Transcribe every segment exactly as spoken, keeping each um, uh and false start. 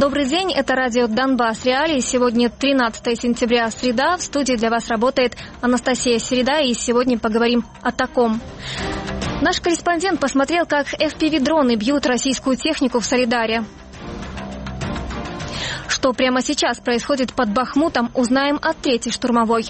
Добрый день, это радио «Донбасс Реалии». Сегодня тринадцатое сентября, среда. В студии для вас работает Анастасия Середа, и сегодня поговорим о таком. Наш корреспондент посмотрел, как эф пи ви-дроны бьют российскую технику в Солидаре. Что прямо сейчас происходит под Бахмутом, узнаем от третьей штурмовой.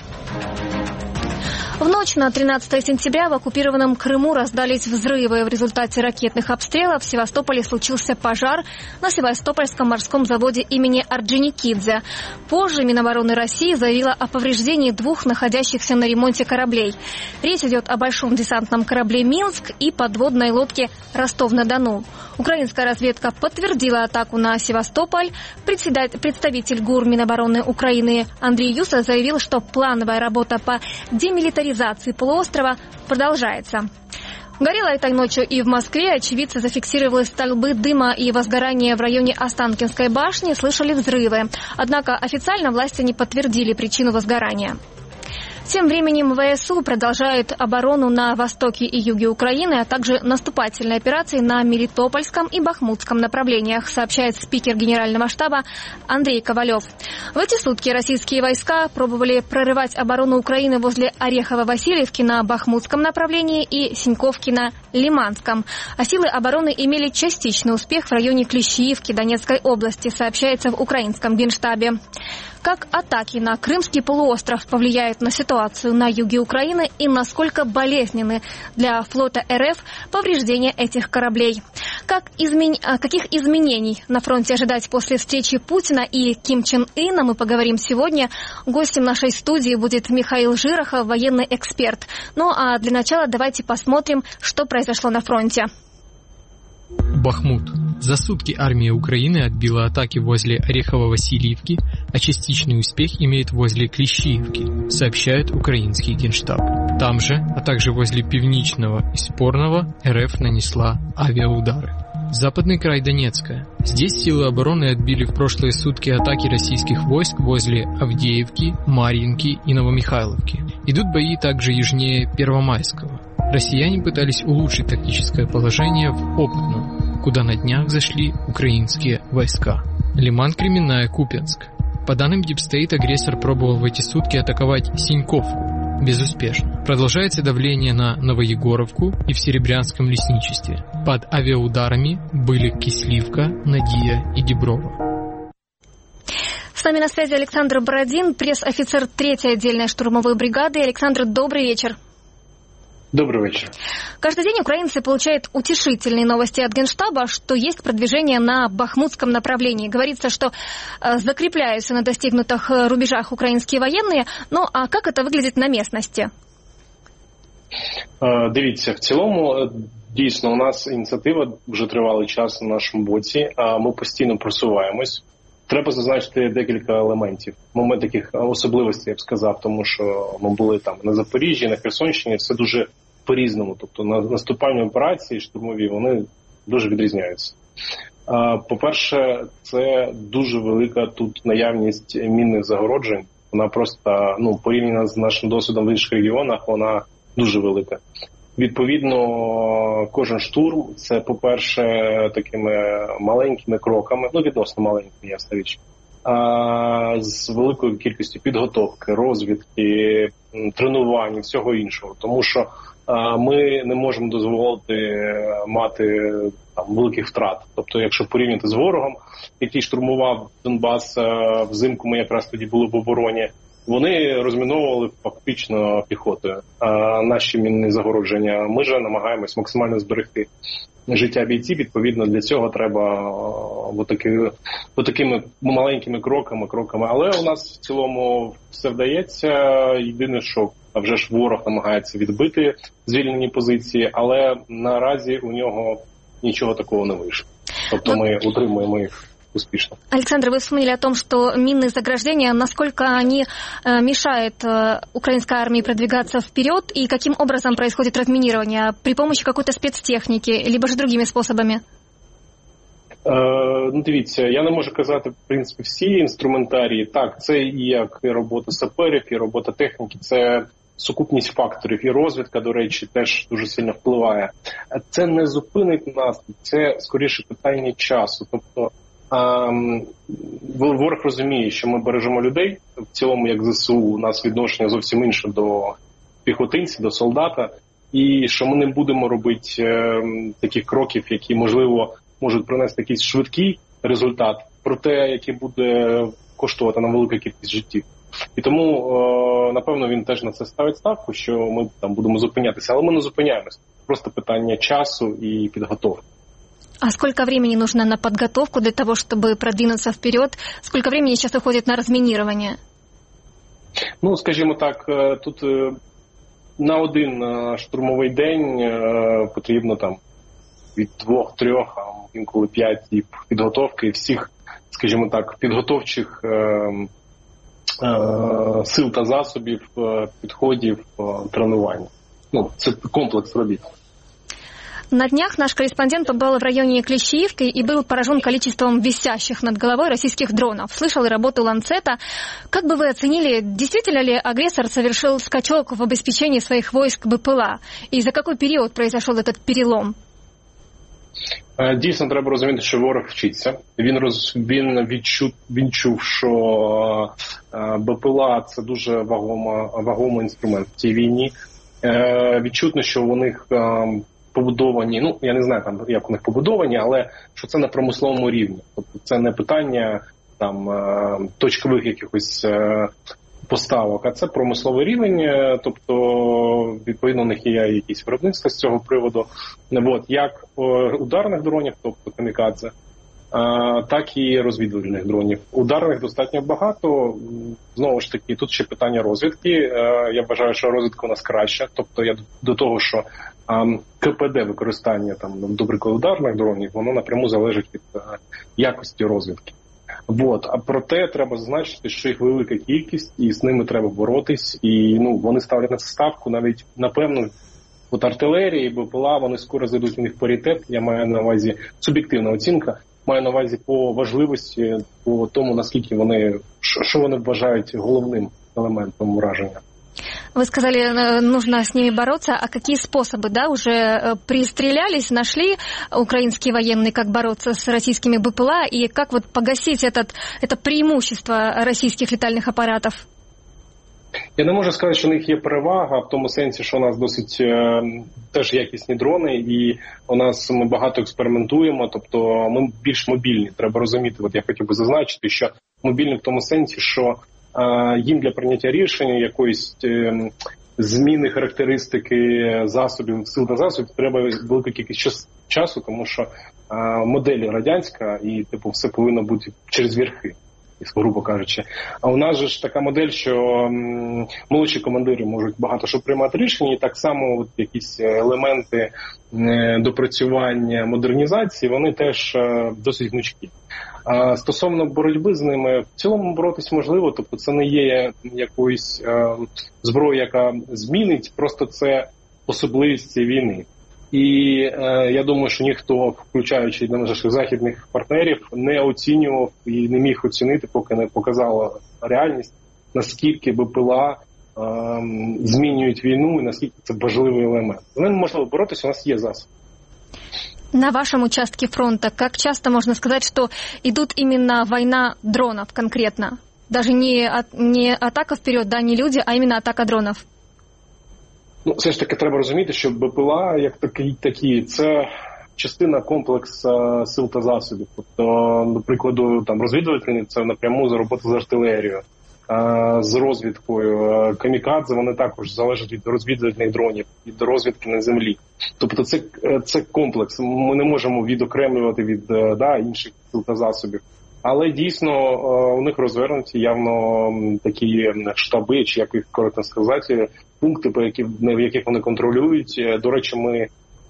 В ночь на тринадцатое сентября в оккупированном Крыму раздались взрывы. В результате ракетных обстрелов в Севастополе случился пожар на Севастопольском морском заводе имени Орджоникидзе. Позже Минобороны России заявила о повреждении двух находящихся на ремонте кораблей. Речь идет о большом десантном корабле «Минск» и подводной лодке «Ростов-на-Дону». Украинская разведка подтвердила атаку на Севастополь. Представитель ГУР Минобороны Украины Андрей Юсов заявил, что плановая работа по демилитаризации полуострова продолжается. Горело этой ночью и в Москве. Очевидцы зафиксировали столбы дыма и возгорания в районе Останкинской башни, слышали взрывы. Однако официально власти не подтвердили причину возгорания. Тем временем ВСУ продолжают оборону на востоке и юге Украины, а также наступательные операции на Мелитопольском и Бахмутском направлениях, сообщает спикер Генерального штаба Андрей Ковалев. В эти сутки российские войска пробовали прорывать оборону Украины возле Орехово-Васильевки на Бахмутском направлении и Синьковки на Лиманском. А силы обороны имели частичный успех в районе Клещиевки Донецкой области, сообщается в украинском Генштабе. Как атаки на Крымский полуостров повлияют на ситуацию на юге Украины и насколько болезненны для флота эр эф повреждения этих кораблей? Как измен... Каких изменений на фронте ожидать после встречи Путина и Ким Чен Ына, мы поговорим сегодня. Гостем нашей студии будет Михаил Жирохов, военный эксперт. Ну а для начала давайте посмотрим, что произошло на фронте. Бахмут. За сутки армия Украины отбила атаки возле Орехово-Васильевки, а частичный успех имеет возле Клещиевки, сообщает украинский Генштаб. Там же, а также возле Пивничного и Спорного, эр эф нанесла авиаудары. Западный край Донецка. Здесь силы обороны отбили в прошлые сутки атаки российских войск возле Авдеевки, Марьинки и Новомихайловки. Идут бои также южнее Первомайского. Россияне пытались улучшить тактическое положение в Опытном, куда на днях зашли украинские войска. Лиман, Кременная, Купянск. По данным Дипстейт, агрессор пробовал в эти сутки атаковать Синьковку. Безуспешно. Продолжается давление на Новоегоровку и в Серебрянском лесничестве. Под авиаударами были Кисливка, Надия и Деброва. С нами на связи Александр Бородин, пресс-офицер третьей отдельной штурмовой бригады. Александр, добрый вечер. Добрый вечер. Каждый день украинцы получают утешительные новости от Генштаба, что есть продвижение на Бахмутском направлении. Говорится, что э, закрепляются на достигнутых рубежах украинские военные. Ну а как это выглядит на местности? Е, дивіться, в цілому, дійсно, у нас ініціатива вже тривалий час на нашому боці, а ми постійно просуваємось. Треба зазначити декілька елементів, момент таких особливостей, я б сказав, тому що ми були там на Запоріжжі, на Херсонщині, все дуже по-різному. Тобто наступальні операції штурмові, вони дуже відрізняються. По-перше, це дуже велика тут наявність мінних загороджень. Вона просто, ну, порівняно з нашим досвідом в інших регіонах, вона дуже велика. Відповідно, кожен штурм – це, по-перше, такими маленькими кроками, ну, відносно маленькими, ясна річ, а, з великою кількістю підготовки, розвідки, тренувань і всього іншого. Тому що а, ми не можемо дозволити мати там великих втрат. Тобто, якщо порівняти з ворогом, який штурмував Донбас а, взимку, ми якраз тоді були в обороні, вони розміновували фактично піхотою а наші мінні загородження. Ми ж намагаємось максимально зберегти життя бійців. Відповідно, для цього треба отаки, отакими маленькими кроками, кроками. Але у нас в цілому все вдається. Єдине, що а вже ж ворог намагається відбити звільнені позиції, але наразі у нього нічого такого не вийшло. Тобто ми утримуємо їх успешно. Александр, вы вспомнили о том, что минные заграждения, насколько они э, мешают э, украинской армии продвигаться вперед, и каким образом происходит разминирование? При помощи какой-то спецтехники, либо же другими способами? Е, ну, дивіться, я не можу казати, в принципі, всі інструментарії. Так, це і як і робота саперів, і робота техніки, це сукупність факторів. І розвідка, до речі, теж дуже сильно впливає. Це не зупинить нас, це, скоріше, питання часу. Тобто, Ворог розуміє, що ми бережемо людей. В цілому, як ЗСУ, у нас відношення зовсім інше до піхотинця, до солдата. І що ми не будемо робити е, таких кроків, які, можливо, можуть принести якийсь швидкий результат, проте, який буде коштувати нам велика кількість життів. І тому, е, напевно, він теж на це ставить ставку, що ми там будемо зупинятися. Але ми не зупиняємося. Просто питання часу і підготовки. А сколько времени нужно на подготовку для того, чтобы продвинуться вперед? Сколько времени сейчас уходит на разминирование? Ну, скажімо так, тут на один штурмовий день потрібно там від двох-трьох, а інколи п'ять діб підготовки всіх, скажімо так, підготовчих е, е, сил та засобів, підходів, тренувань. Ну, це комплекс робіт. На днях наш корреспондент побывал в районе Клещеевки и был поражен количеством висящих над головой российских дронов. Слышал и работу «Ланцета». Как бы вы оценили, действительно ли агрессор совершил скачок в обеспечении своих войск БПЛА? И за какой период произошел этот перелом? Дійсно, треба розуміти, що ворог вчиться. Він роз він відчув, він чув, що БПЛА – це дуже вагома, вагомий інструмент в цій війні. Відчутно, що у них побудовані, ну, я не знаю, там, як у них побудовані, але що це на промисловому рівні. Тобто це не питання там точкових якихось поставок, а це промисловий рівень, тобто, відповідно, у них є якісь виробництва з цього приводу. От, як ударних дронів, тобто камікадзе, так і розвідувальних дронів. Ударних достатньо багато. Знову ж таки, тут ще питання розвідки. Я вважаю, що розвідка у нас краща. Тобто я до того, що КПД використання, там, до прикладу, ударних дронів, воно напряму залежить від якості розвідки. От. А проте треба зазначити, що їх велика кількість, і з ними треба боротись. І ну, вони ставлять на це ставку, навіть, напевно, от артилерії, БПЛА, вони скоро зайдуть у них паритет. Я маю на увазі суб'єктивна оцінка. Маю на увазі по важливості, по тому, наскільки вони, що вони вважають головним елементом ураження. Вы сказали, нужно с ними бороться. А какие способы, да, уже пристрелялись, нашли украинские военные, как бороться с российскими БПЛА, и как вот погасить этот, это преимущество российских летальных аппаратов? Я не можу сказати, що у них є перевага, в тому сенсі, що у нас досить е, теж якісні дрони, і у нас ми багато експериментуємо, тобто ми більш мобільні. Треба розуміти, от я хотів би зазначити, що мобільні в тому сенсі, що е, їм для прийняття рішення якоїсь е, зміни характеристики засобів, сил та засобів, треба велика кількість часу, тому що е, модель радянська і типу все повинно бути через верхи, грубо кажучи. А у нас же ж така модель, що м, молодші командири можуть багато що приймати рішення, і так само от якісь елементи е, допрацювання, модернізації, вони теж е, досить гнучкі. А стосовно боротьби з ними, в цілому боротись можливо, тобто це не є якоюсь е, зброєю, яка змінить, просто це особливість цієї війни. І е, я думаю, що ніхто, включаючи наших західних партнерів, не оцінював і не міг оцінити, поки не показала реальність, наскільки БПЛА е, змінюють війну і наскільки це важливий елемент. З ним можливо боротися, у нас є засоби. На вашем участке фронта, как часто можно сказать, что идут именно война дронов конкретно? Даже не, от, не атака вперед, да, не люди, а именно атака дронов? Ну, все ж таки треба розуміти, що БПЛА, як такі, такі це частина комплексу сил та засобів. Тобто, до прикладу, там розвідувальні, це напряму за роботу з артилерією, з розвідкою. Камікадзе, вони також залежать від розвідувальних дронів, від розвідки на землі. Тобто це, це комплекс. Ми не можемо відокремлювати від да, інших сил та засобів. Але дійсно у них розвернуті явно такі штаби, чи як їх коротко сказати, пункти, по які, в яких вони контролюють. До речі, ми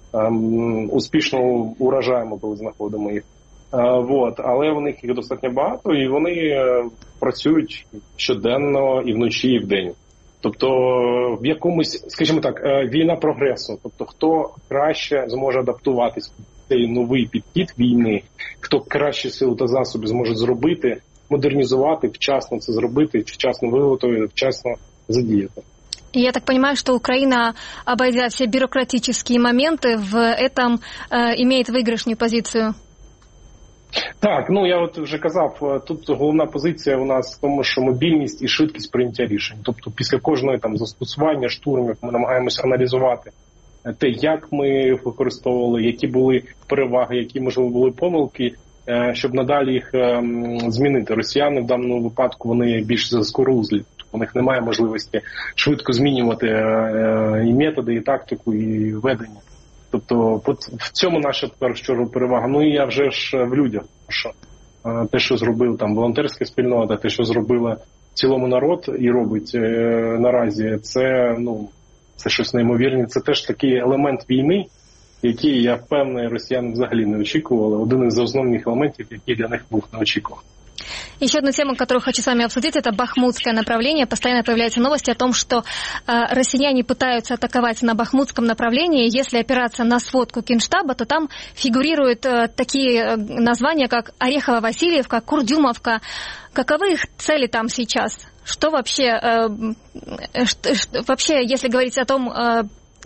ем, успішно уражаємо, коли знаходимо їх. Е, вот. Але в них їх достатньо багато, і вони е, працюють щоденно і вночі, і вдень. Тобто в якомусь, скажімо так, е, війна прогресу. Тобто хто краще зможе адаптуватись цей новий підхід війни, хто краще сили та засоби зможе зробити, модернізувати, вчасно це зробити, вчасно виготовити, вчасно задіяти. Я так понимаю, что Украина, обойдя все бюрократические моменты, в этом э, имеет выигрышную позицию? Так, ну я от вже казав, тут головна позиція у нас в тому, що мобільність і швидкість прийняття рішень. Тобто після кожної там застосування штурмів ми намагаємося аналізувати те, як ми використовували, які були переваги, які, можливо, були помилки, щоб надалі їх змінити. Росіяни в даному випадку вони більш заскорузлі. У них немає можливості швидко змінювати і методи, і тактику, і ведення. Тобто в цьому наша перша перевага. Ну і я вже ж в людях, що те, що зробив там волонтерська спільнота, те, що зробила в цілому народ і робить наразі, це ну це щось неймовірне. Це теж такий елемент війни, який, я впевнений, росіяни взагалі не очікували. Один із основних елементів, який для них був неочікуваний. Еще одну тему, которую хочу с вами обсудить, это бахмутское направление. Постоянно появляются новости о том, что э, россияне пытаются атаковать на бахмутском направлении. Если опираться на сводку Генштаба, то там фигурируют э, такие названия, как Орехово-Васильевка, Курдюмовка. Каковы их цели там сейчас? Что вообще, э, что, что, вообще, если говорить о том, э,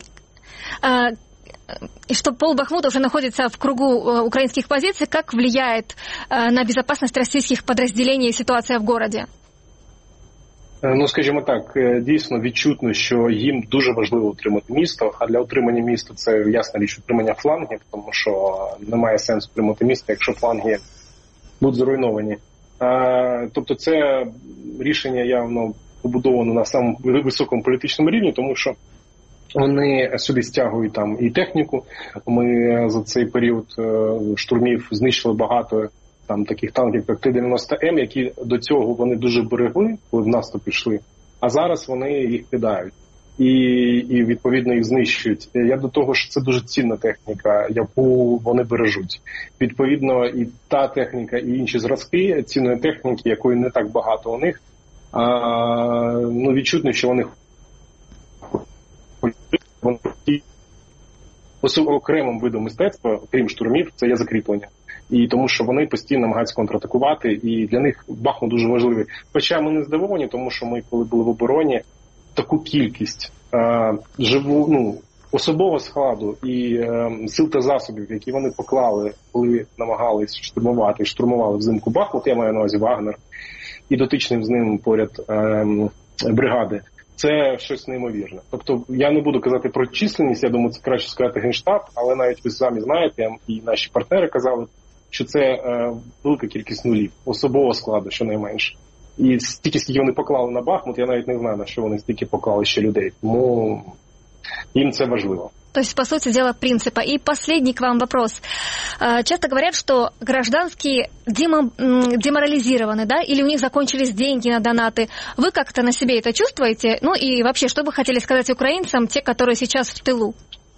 э, что полбахмута уже находится в кругу украинских позиций, как влияет на безопасность российских подразделений ситуация в городе? Ну, скажімо так, дійсно відчутно, що їм дуже важливо утримати місто, а для утримання міста це, ясна річ, утримання флангів, тому що немає сенсу утримати місто, якщо фланги будуть зруйновані. Тобто це рішення явно побудовано на самому високому політичному рівні, тому що вони сюди стягують там і техніку. Ми за цей період штурмів знищили багато там таких танків, як Т дев'яносто М, які до цього вони дуже берегли, коли в наступ пішли, а зараз вони їх кидають. І, і відповідно їх знищують. Я до того, що це дуже цінна техніка, яку вони бережуть. Відповідно, і та техніка, і інші зразки цінної техніки, якої не так багато у них, а, ну відчутно, що вони окремим видом мистецтва, крім штурмів, це є закріплення. І тому, що вони постійно намагаються контратакувати, і для них Бахмут дуже важливий. Хоча ми не здивовані, тому що ми, коли були в обороні, таку кількість е, живу, ну, особового складу і е, сил та засобів, які вони поклали, коли намагались штурмувати, штурмували взимку Бахмут, я маю на увазі Вагнер, і дотичним з ним поряд е, бригади, це щось неймовірне. Тобто я не буду казати про численність, я думаю, це краще сказати Генштаб, але навіть ви самі знаєте, і наші партнери казали, що це е, велика кількість нулів, особового складу, щонайменше. І стільки, скільки вони поклали на Бахмут, я навіть не знаю, на що вони стільки поклали ще людей. Тому им це важливо. То есть, по сути дела, принципа. И последний к вам вопрос. Часто говорят, что гражданские деморализированы, да, или у них закончились деньги на донаты. Вы как-то на себе это чувствуете? Ну и вообще, что бы хотели сказать украинцам, те, которые сейчас в тилу?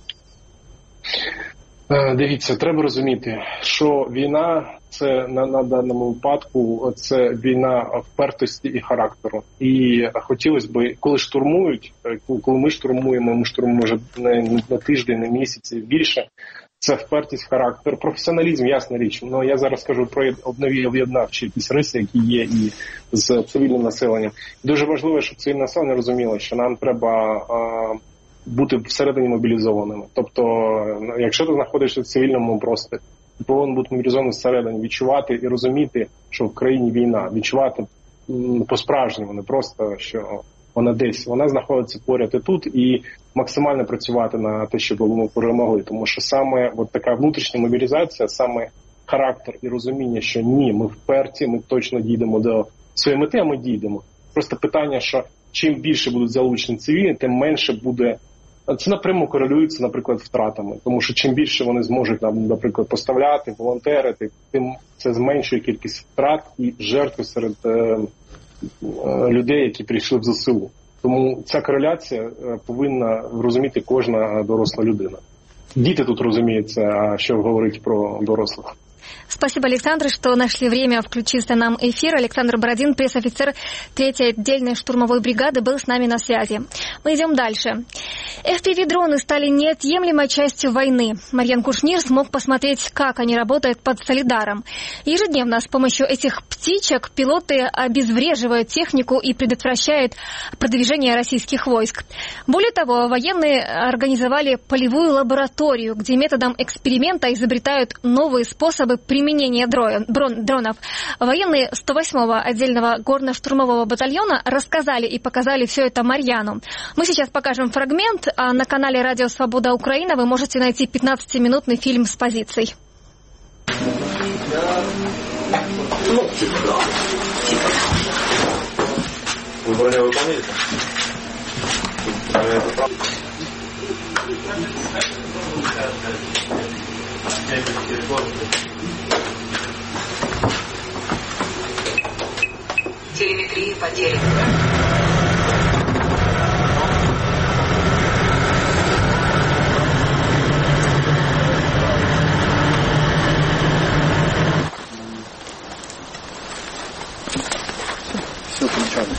Дивіться, треба розуміти, що війна – це на, на даному випадку це війна впертості і характеру. І хотілося б, коли штурмують, коли ми штурмуємо, ми штурмуємо вже не на тиждень, не місяці, більше, це впертість, характер, професіоналізм, ясна річ. Ну, я зараз скажу про однові об'єднавчі якісь риси, які є і з цивільним населенням. Дуже важливо, щоб цивільне населення розуміло, що нам треба бути всередині мобілізованими. Тобто, якщо ти знаходишся в цивільному просторі, ти повинен бути мобілізований всередині, відчувати і розуміти, що в країні війна, відчувати по-справжньому, не просто, що вона десь, вона знаходиться поряд і тут, і максимально працювати на те, щоб ми перемогли. Тому що саме от така внутрішня мобілізація, саме характер і розуміння, що ні, ми вперті, ми точно дійдемо до своєї мети, а ми дійдемо. Просто питання, що чим більше будуть залучені цивільні, тим менше буде. Це напряму корелюється, наприклад, втратами. Тому що чим більше вони зможуть, наприклад, поставляти, волонтерити, тим це зменшує кількість втрат і жертв серед е, е, людей, які прийшли в ЗСУ. Тому ця кореляція повинна розуміти кожна доросла людина. Діти тут розуміють це, а що говорить про дорослих. Спасибо, Александр, что нашли время включиться нам в эфир. Александр Бородин, пресс-офицер третьей отдельной штурмовой бригады, был с нами на связи. Мы идем дальше. эф пи ви-дроны стали неотъемлемой частью войны. Марьян Кушнир смог посмотреть, как они работают под Солидаром. Ежедневно с помощью этих птичек пилоты обезвреживают технику и предотвращают продвижение российских войск. Более того, военные организовали полевую лабораторию, где методом эксперимента изобретают новые способы применения дронов. Военные сто восьмого отдельного горно-штурмового батальона рассказали и показали все это Марьяну. Мы сейчас покажем фрагмент, а на канале «Радио Свобода Украина» вы можете найти пятнадцатиминутный фильм с позиций. Вы броню выполняете? Телеметрия потеряна. Все, помічали.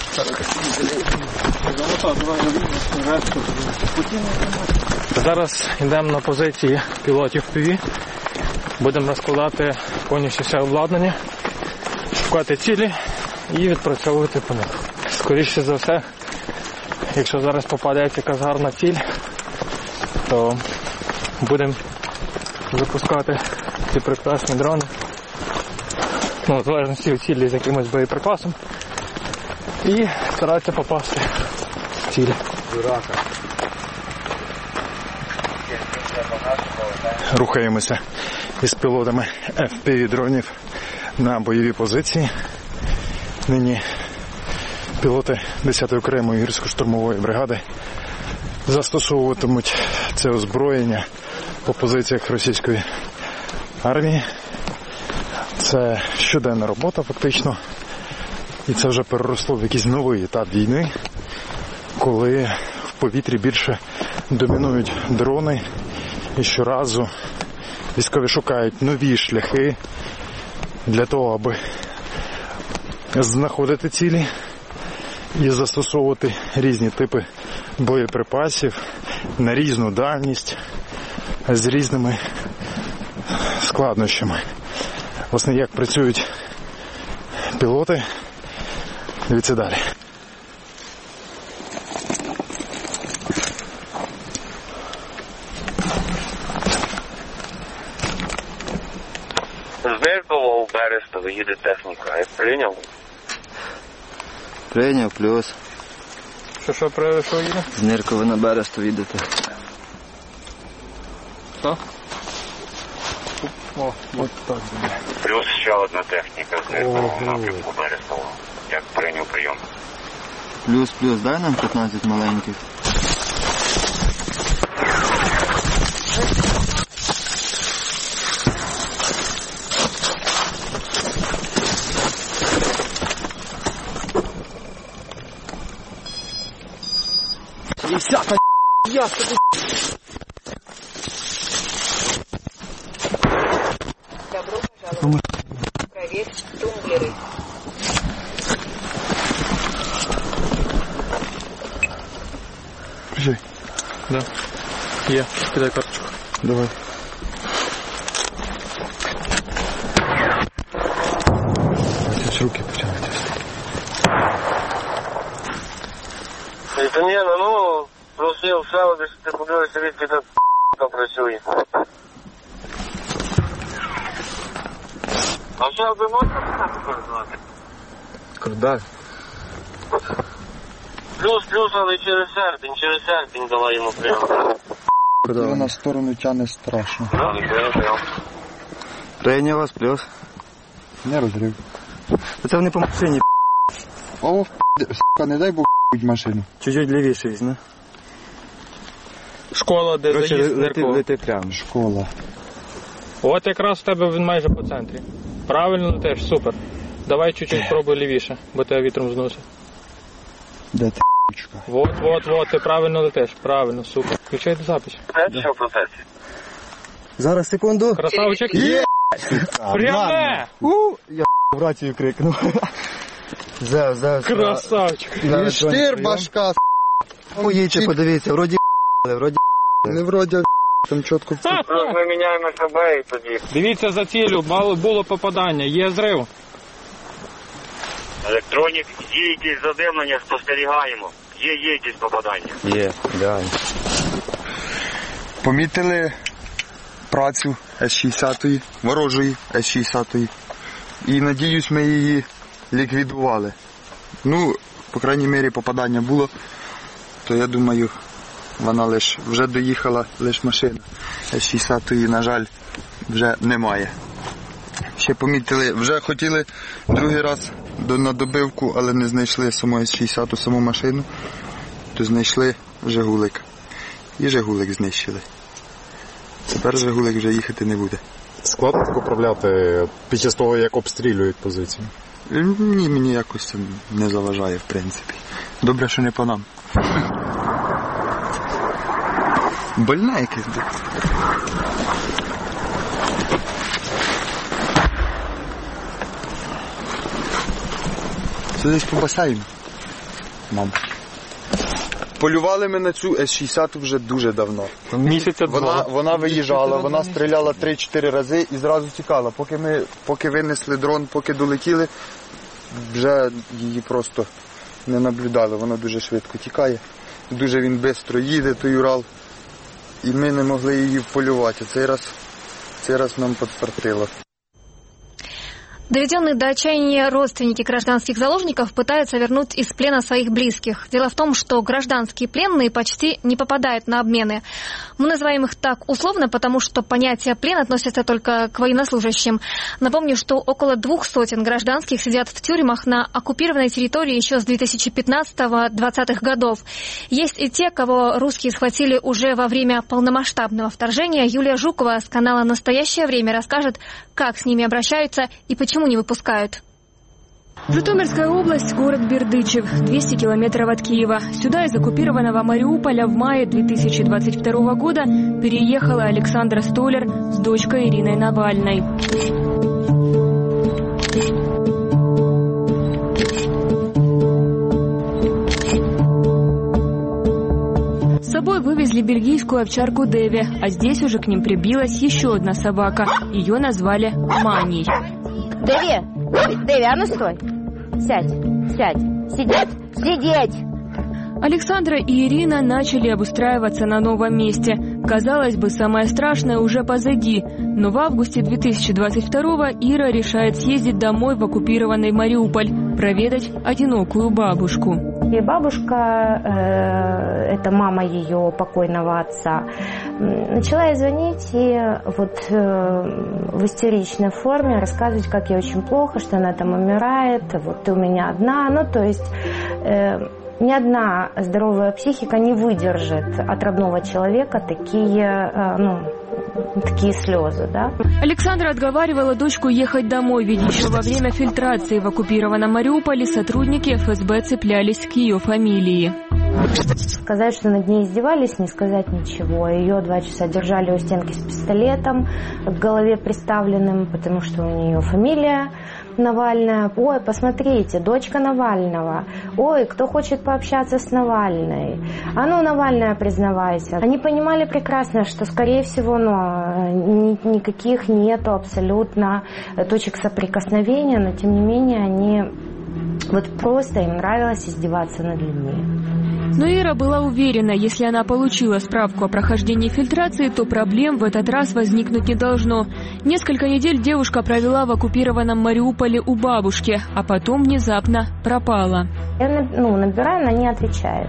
Зараз йдемо на позиції пілотів еф пі ві. Будемо розкладати повністю все обладнання, шукати цілі і відпрацьовувати по них. Скоріше за все, якщо зараз попадеться якась гарна ціль, то будемо запускати ці прекрасні дрони. Ну, в залежності від цілі з якимось боєприпасом. І старатися попасти в цілі. Рухаємося із пілотами еф пі ві-дронів на бойові позиції. Нині пілоти десятої окремої гірсько-штурмової бригади застосовуватимуть це озброєння по позиціях російської армії. Це щоденна робота фактично. І це вже переросло в якийсь новий етап війни, коли в повітрі більше домінують дрони і щоразу військові шукають нові шляхи для того, аби знаходити цілі і застосовувати різні типи боєприпасів на різну дальність з різними складнощами. Власне, як працюють пілоти, дивіться далі. З Ниркова у Берестово їде техніка. Я прийняв? Прийняв, плюс. Що, що, про що їде? З Ниркова на Берестово їдете. Що? О, от так буде. Плюс ще одна техніка з Ниркова в напрямку Берестово. Як прийняв прийом? Плюс, плюс, дай нам п'ятнадцять маленьких. Десята, я тобі. Добро пожаловать. Проверь тумблеры. Приїжджай. Да. Є, кидай карточку. Давай. Ось руки починають. Та ні, ну, просив все, десь ти подивишся, відки та п***ка працює. А що, ви можете писати координати? Кордак. Плюс, плюс, але через серпень, через серпень давай йому прямо. Його на сторону тягне страшно. Да, не прямо, прямо. Прийняв вас, плюс. Не розрив. Це вони по машині. О, с**ка, не дай Бог ***ь машину. Чуть-чуть лівіше візьме. Школа, де Короче, заїзд лети, Ниркова. лети прямо. Школа. От якраз в тебе він майже по центрі. Правильно летиш, супер. Давай чуть-чуть пробуй лівіше, бо тебе вітром зносить. Де ти ***чка? Вот, вот, вот, ти правильно летиш, правильно, супер. Включайте запись. Це що в процесі? Зараз, секунду. Красавчик. Є! Пряме! У, я в рацію крикнув. Зев, зев. Красавчик. І штир башка, Поїдьте, подивіться, вроді вроді Не вроді, там чітко... Ми міняємо себе і тоді. Дивіться за цілю, мало було попадання, є зрив. Електронік, є якісь задимлення, спостерігаємо. Є, є якісь попадання. Є, да. Помітили працю С шістдесят, ворожої С шістдесят. І, надіюсь, ми її ліквідували. Ну, по крайній мірі, попадання було, то я думаю, вона лише вже доїхала лише машина. С шістдесят, на жаль, вже немає. Ще помітили, вже хотіли другий раз до, на добивку, але не знайшли саму С шістдесят, саму машину, то знайшли Жигулик. І Жигулик знищили. Тепер Жигулик вже їхати не буде. Складно так управляти під час того, як обстрілюють позицію? Ні, мені якось це не заважає, в принципі. Добре, що не по нам. Больна якась. Це десь по басейну, мабуть. Полювали ми на цю С шістдесят вже дуже давно. Місяця два. Вона, вона виїжджала, вона стріляла три-чотири рази і зразу тікала. Поки ми, поки винесли дрон, поки долетіли, вже її просто не наблюдали. Вона дуже швидко тікає. Дуже він швидко їде, той Урал. І ми не могли її полювати. Цей раз, цей раз нам підфартило. Доведенные до отчаяния родственники гражданских заложников пытаются вернуть из плена своих близких. Дело в том, что гражданские пленные почти не попадают на обмены. Мы называем их так условно, потому что понятие «плен» относится только к военнослужащим. Напомню, что около двух сотен гражданских сидят в тюрьмах на оккупированной территории еще с две тысячи пятнадцатого — двадцатых годов. Есть и те, кого русские схватили уже во время полномасштабного вторжения. Юлия Жукова с канала «Настоящее время» расскажет, как с ними обращаются и почему не выпускают. Житомирская область, город Бердычев, двести километров от Киева. Сюда из оккупированного Мариуполя в мае две тысячи двадцать второго года переехала Александра Столер с дочкой Ириной Навальной. С собой вывезли бельгийскую овчарку Деви, а здесь уже к ним прибилась еще одна собака. Ее назвали Маней. Деви, Деви, а ну стой. Сядь, сядь, сидеть, сидеть. Александра и Ирина начали обустраиваться на новом месте. Казалось бы, самое страшное уже позади. Но в августе две тысячи двадцать второго Ира решает съездить домой в оккупированный Мариуполь, проведать одинокую бабушку. И бабушка, э, это мама ее покойного отца, начала ей звонить и вот э, в истеричной форме рассказывать, как ей очень плохо, что она там умирает, вот ты у меня одна, ну то есть... Э, Ни одна здоровая психика не выдержит от родного человека такие, ну, такие слезы, да. Александра отговаривала дочку ехать домой, ведь еще во время фильтрации в оккупированном Мариуполе сотрудники эф эс бэ цеплялись к ее фамилии. Сказать, что над ней издевались, не сказать ничего. Ее два часа держали у стенки с пистолетом к голове приставленным, потому что у нее фамилия Навальная. Ой, посмотрите, дочка Навального. Ой, кто хочет пообщаться с Навальной? А ну, Навальная, признавайся. Они понимали прекрасно, что, скорее всего, ну, никаких нету абсолютно точек соприкосновения, но, тем не менее, они вот просто им нравилось издеваться над людьми. Но Ира была уверена, если она получила справку о прохождении фильтрации, то проблем в этот раз возникнуть не должно. Несколько недель девушка провела в оккупированном Мариуполе у бабушки, а потом внезапно пропала. Я ну, набираю, она не отвечает.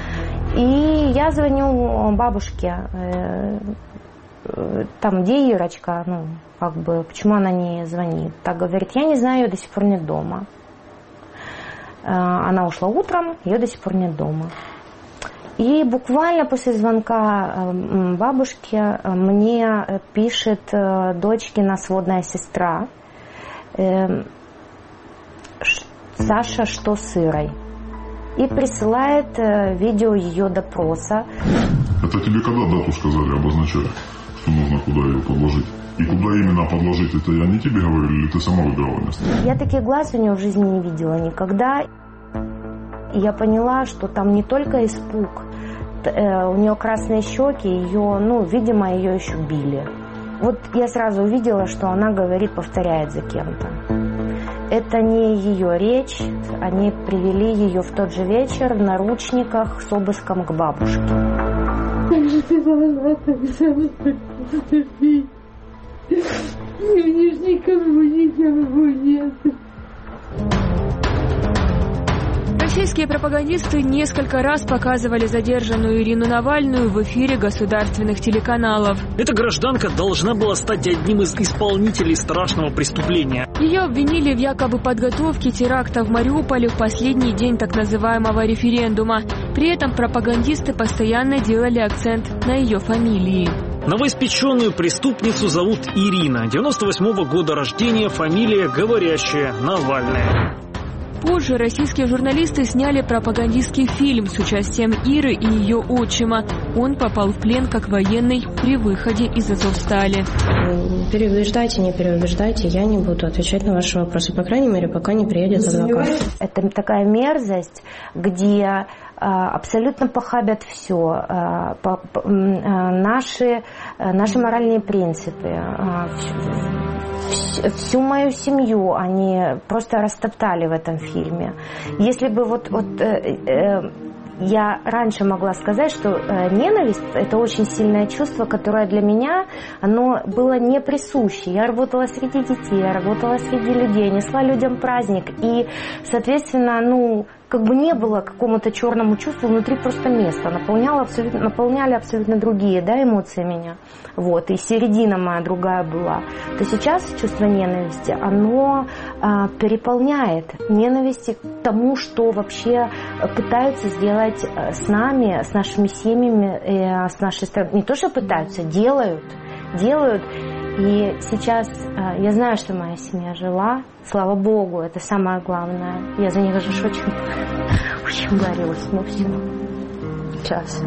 И я звоню бабушке, э, э, там, где Ирочка, ну, как бы, почему она не звонит. Так говорит, я не знаю, ее до сих пор нет дома. Она ушла утром, ее до сих пор нет дома. И буквально после звонка бабушки мне пишет дочкина сводная сестра: Саша, что с Ирой? И присылает видео ее допроса. Это тебе когда дату сказали, обозначали, что нужно куда ее подложить? И куда именно подложить, это я не тебе говорю, или ты сама выбирала место? Я таких глаз у нее в жизни не видела никогда. И я поняла, что там не только испуг, э, у нее красные щеки, ее, ну, видимо, ее еще били. Вот я сразу увидела, что она говорит, повторяет за кем-то. Это не ее речь, они привели ее в тот же вечер в наручниках с обыском к бабушке. Как же ты должна так со мной поступить? Мне ж никому, никому нет. Российские пропагандисты несколько раз показывали задержанную Ирину Навальную в эфире государственных телеканалов. Эта гражданка должна была стать одним из исполнителей страшного преступления. Ее обвинили в якобы подготовке теракта в Мариуполе в последний день так называемого референдума. При этом пропагандисты постоянно делали акцент на ее фамилии. Новоиспеченную преступницу зовут Ирина. девяносто восьмого года рождения, фамилия говорящая Навальная. Позже российские журналисты сняли пропагандистский фильм с участием Иры и ее отчима. Он попал в плен как военный при выходе из Азовстали. Переубеждайте, не переубеждайте, я не буду отвечать на ваши вопросы, по крайней мере, пока не приедет адвокат. Это такая мерзость, где абсолютно похабят все, наши, наши моральные принципы, всю мою семью они просто растоптали в этом фильме. Если бы вот, вот я раньше могла сказать, что ненависть – это очень сильное чувство, которое для меня оно было не присуще. Я работала среди детей, я работала среди людей, несла людям праздник. И, соответственно, ну, как бы не было какому-то черному чувству внутри просто места. Наполняла абсолютно, наполняли абсолютно другие, да, эмоции меня. Вот, и середина моя другая была. То сейчас чувство ненависти, оно а, переполняет ненависти к тому, что вообще пытаются сделать с нами, с нашими семьями, э, с нашей страной. Не то, что пытаются, делают, делают. И сейчас э, я знаю, что моя семья жила. Слава Богу, это самое главное. Я за них же очень, очень горелась. Ну все. Сейчас.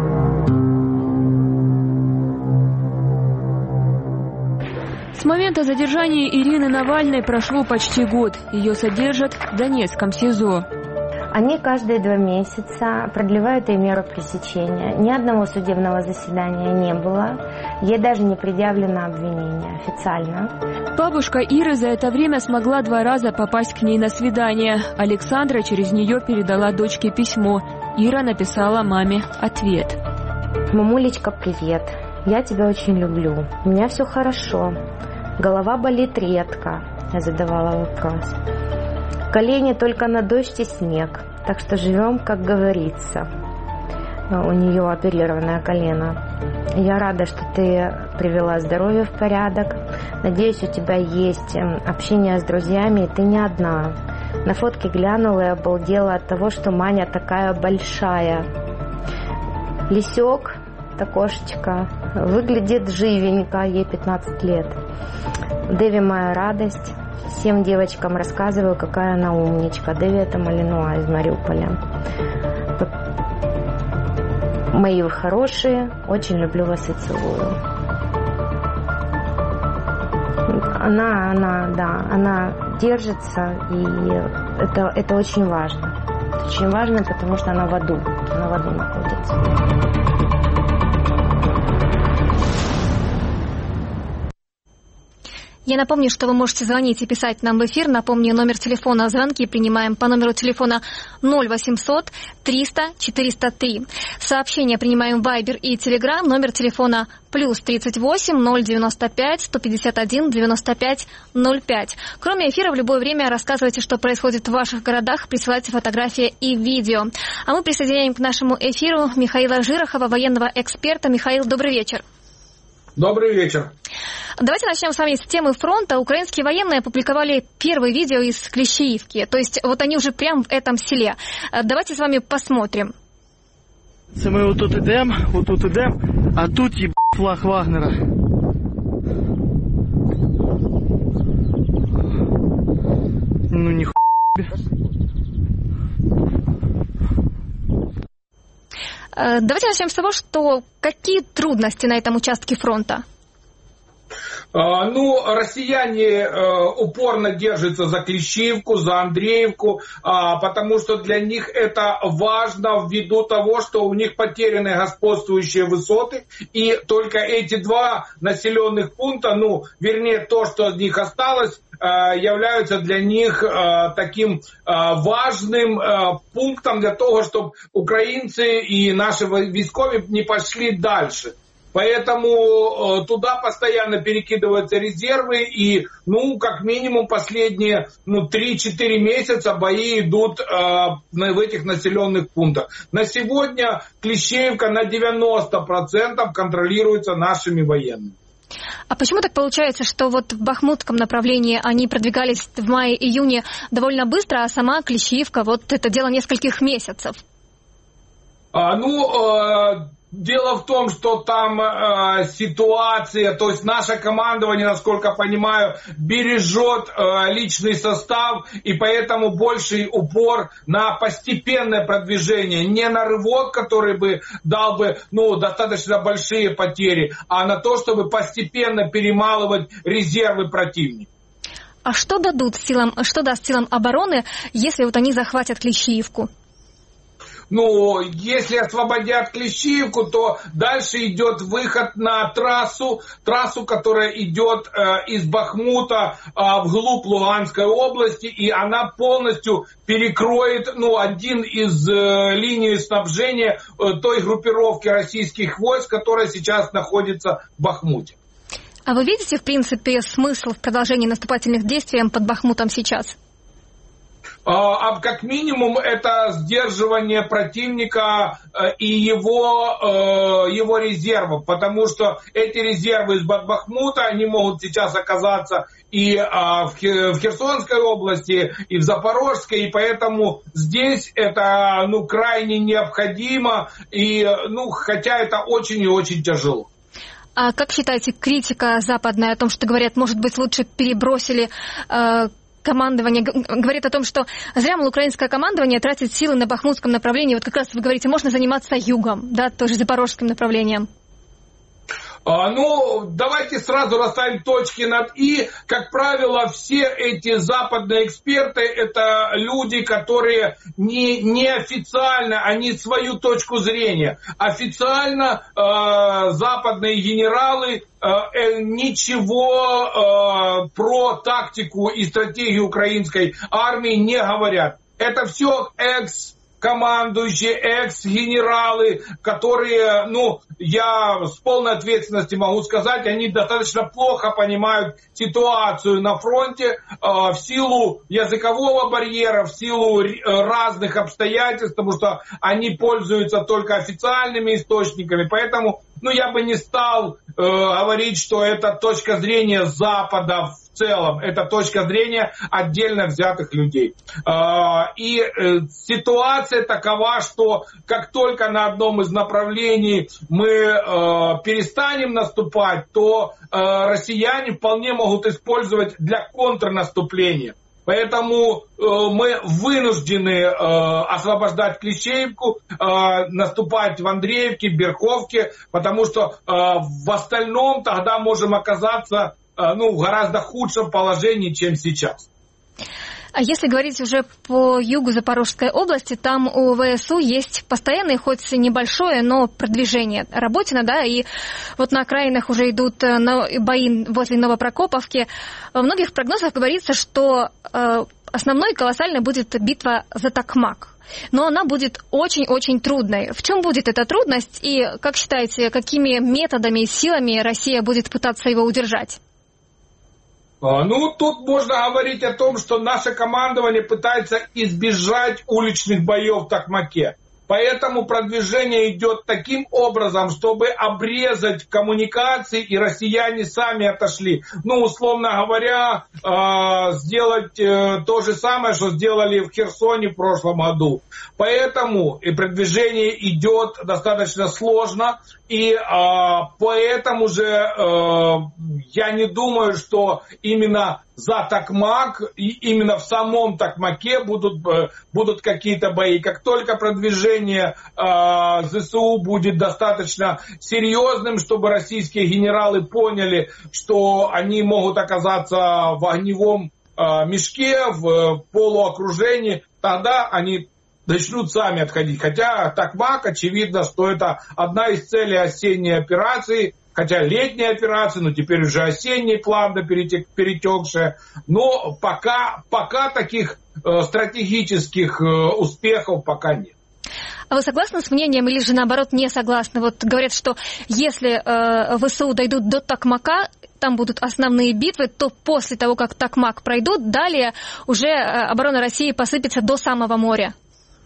С момента задержания Ирины Навальной прошло почти год. Ее содержат в Донецком СИЗО. Они каждые два месяца продлевают ей меру пресечения. Ни одного судебного заседания не было. Ей даже не предъявлено обвинение официально. Бабушка Иры за это время смогла два раза попасть к ней на свидание. Александра через нее передала дочке письмо. Ира написала маме ответ. «Мамулечка, привет. Я тебя очень люблю. У меня все хорошо. Голова болит редко». Я задавала вопрос. «Колени только на дождь и снег. Так что живем, как говорится». У нее оперированное колено. «Я рада, что ты привела здоровье в порядок. Надеюсь, у тебя есть общение с друзьями, и ты не одна. На фотке глянула и обалдела от того, что Маня такая большая. Лисек, та кошечка, выглядит живенько, ей пятнадцать лет. Дэви моя радость. Всем девочкам рассказываю, какая она умничка. Дэви — это Малинуа из Мариуполя. Мои вы хорошие, очень люблю вас и целую». Она, она, да, она держится, и это, это очень важно. Это очень важно, потому что она в аду, она в аду находится. Я напомню, что вы можете звонить и писать нам в эфир. Напомню, номер телефона. Звонки принимаем по номеру телефона ноль восемьсот триста четыреста три. Сообщения принимаем в Viber и Telegram. Номер телефона плюс тридцать восемь ноль девяносто пять сто пятьдесят один девяносто пять ноль пять. Кроме эфира, в любое время рассказывайте, что происходит в ваших городах. Присылайте фотографии и видео. А мы присоединяем к нашему эфиру Михаила Жирохова, военного эксперта. Михаил, добрый вечер. Добрый вечер. Давайте начнем с вами с темы фронта. Украинские военные опубликовали первое видео из Клещеевки. То есть вот они уже прямо в этом селе. Давайте с вами посмотрим. Це ми отут ідемо, отут ідемо, а тут є флаг Вагнера. Ну ніхуя. Давайте начнем с того, что какие трудности на этом участке фронта? Ну, россияне упорно держатся за Клещиевку, за Андреевку, потому что для них это важно ввиду того, что у них потеряны господствующие высоты, и только эти два населенных пункта, ну, вернее, то, что от них осталось, являются для них таким важным пунктом для того, чтобы украинцы и наши військові не пошли дальше. Поэтому туда постоянно перекидываются резервы, и, ну, как минимум последние ну, три-четыре месяца бои идут э, в этих населенных пунктах. На сегодня Клещеевка на девяносто процентов контролируется нашими военными. А почему так получается, что вот в Бахмутском направлении они продвигались в мае-июне довольно быстро, а сама Клещеевка, вот это дело нескольких месяцев? А, ну... Э... Дело в том, что там э, ситуация, то есть наше командование, насколько понимаю, бережет э, личный состав, и поэтому больший упор на постепенное продвижение, не на рывок, который бы дал бы ну, достаточно большие потери, а на то, чтобы постепенно перемалывать резервы противника. А что дадут силам, что даст силам обороны, если вот они захватят Клещиевку? Ну, если освободят Клещиевку, то дальше идет выход на трассу, трассу, которая идет э, из Бахмута э, вглубь Луганской области, и она полностью перекроет, ну, один из э, линий снабжения э, той группировки российских войск, которая сейчас находится в Бахмуте. А вы видите, в принципе, смысл в продолжении наступательных действий под Бахмутом сейчас? А как минимум это сдерживание противника и его, его резервов, потому что эти резервы из Бахмута, они могут сейчас оказаться и в Херсонской области, и в Запорожской, и поэтому здесь это ну, крайне необходимо, и, ну, хотя это очень и очень тяжело. А как считаете, критика западная о том, что говорят, может быть, лучше перебросили э, командование, говорит о том, что зря, мол, украинское командование тратит силы на бахмутском направлении. Вот как раз вы говорите, можно заниматься югом, да, тоже запорожским направлением. А, ну, давайте сразу расставим точки над «и». Как правило, все эти западные эксперты – это люди, которые не, неофициально, они свою точку зрения. Официально э, западные генералы э, ничего э, про тактику и стратегию украинской армии не говорят. Это все экс командующие, экс-генералы, которые, ну, я с полной ответственностью могу сказать, они достаточно плохо понимают ситуацию на фронте э, в силу языкового барьера, в силу разных обстоятельств, потому что они пользуются только официальными источниками, поэтому, ну, я бы не стал э, говорить, что это точка зрения Запада в целом, это точка зрения отдельно взятых людей. И ситуация такова, что как только на одном из направлений мы перестанем наступать, то россияне вполне могут использовать для контрнаступления. Поэтому э, мы вынуждены э, освобождать Клещеевку, э, наступать в Андреевке, Берховке, потому что э, в остальном тогда можем оказаться э, ну, в гораздо худшем положении, чем сейчас. А если говорить уже по югу Запорожской области, там у ВСУ есть постоянное, хоть небольшое, но продвижение. Работино, да, и вот на окраинах уже идут бои возле Новопрокоповки. Во многих прогнозах говорится, что основной колоссальной будет битва за Токмак. Но она будет очень-очень трудной. В чем будет эта трудность? И, как считаете, какими методами и силами Россия будет пытаться его удержать? Ну, тут можно говорить о том, что наше командование пытается избежать уличных боев в Токмаке. Поэтому продвижение идет таким образом, чтобы обрезать коммуникации, и россияне сами отошли. Ну, условно говоря, сделать то же самое, что сделали в Херсоне в прошлом году. Поэтому и продвижение идет достаточно сложно, и поэтому же я не думаю, что именно за Токмак, и именно в самом Токмаке будут, будут какие-то бои. Как только продвижение окружение э, ЗСУ будет достаточно серьезным, чтобы российские генералы поняли, что они могут оказаться в огневом э, мешке, в полуокружении, тогда они начнут сами отходить. Хотя Токмак, очевидно, что это одна из целей осенней операции, хотя летняя операция, но теперь уже осенний плавно перетек, перетекшая. Но пока, пока таких э, стратегических э, успехов пока нет. А вы согласны с мнением или же наоборот не согласны? Вот говорят, что если э, ВСУ дойдут до Токмака, там будут основные битвы, то после того, как Токмак пройдут, далее уже э, оборона России посыпется до самого моря.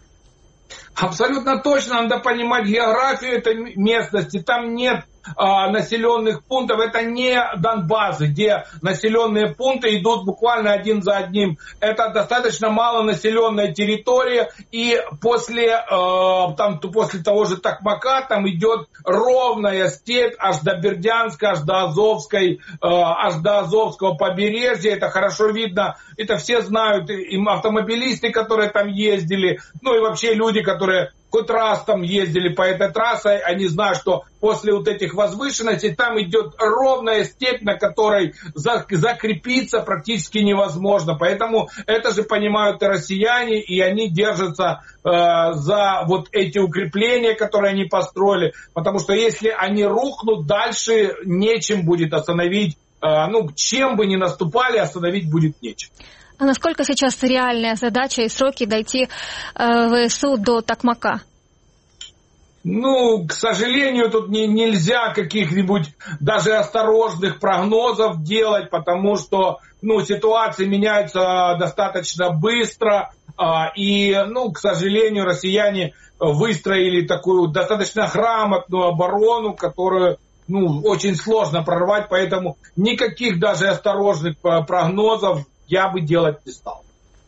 Абсолютно точно, надо понимать географию этой местности. Там нет а, населенных пунктов. Это не Донбасс, где населенные пункты идут буквально один за одним. Это достаточно малонаселенная территория. И после, а, там, после того же Токмака там идет ровная степь аж до Бердянска, аж до Азовской, а, аж до Азовского побережья. Это хорошо видно. Это все знают. И автомобилисты, которые там ездили, ну и вообще люди, которые хоть раз там ездили по этой трассе, они знают, что после вот этих возвышенностей там идет ровная степь, на которой закрепиться практически невозможно. Поэтому это же понимают и россияне, и они держатся э, за вот эти укрепления, которые они построили. Потому что если они рухнут, дальше нечем будет остановить, э, ну, чем бы ни наступали, остановить будет нечем. А насколько сейчас реальная задача и сроки дойти э, ВСУ до Токмака? Ну, к сожалению, тут не, нельзя каких-нибудь даже осторожных прогнозов делать, потому что, ну, ситуация меняется достаточно быстро, э, и, ну, к сожалению, россияне выстроили такую достаточно грамотную оборону, которую, ну, очень сложно прорвать, поэтому никаких даже осторожных прогнозов я бы делать не стал.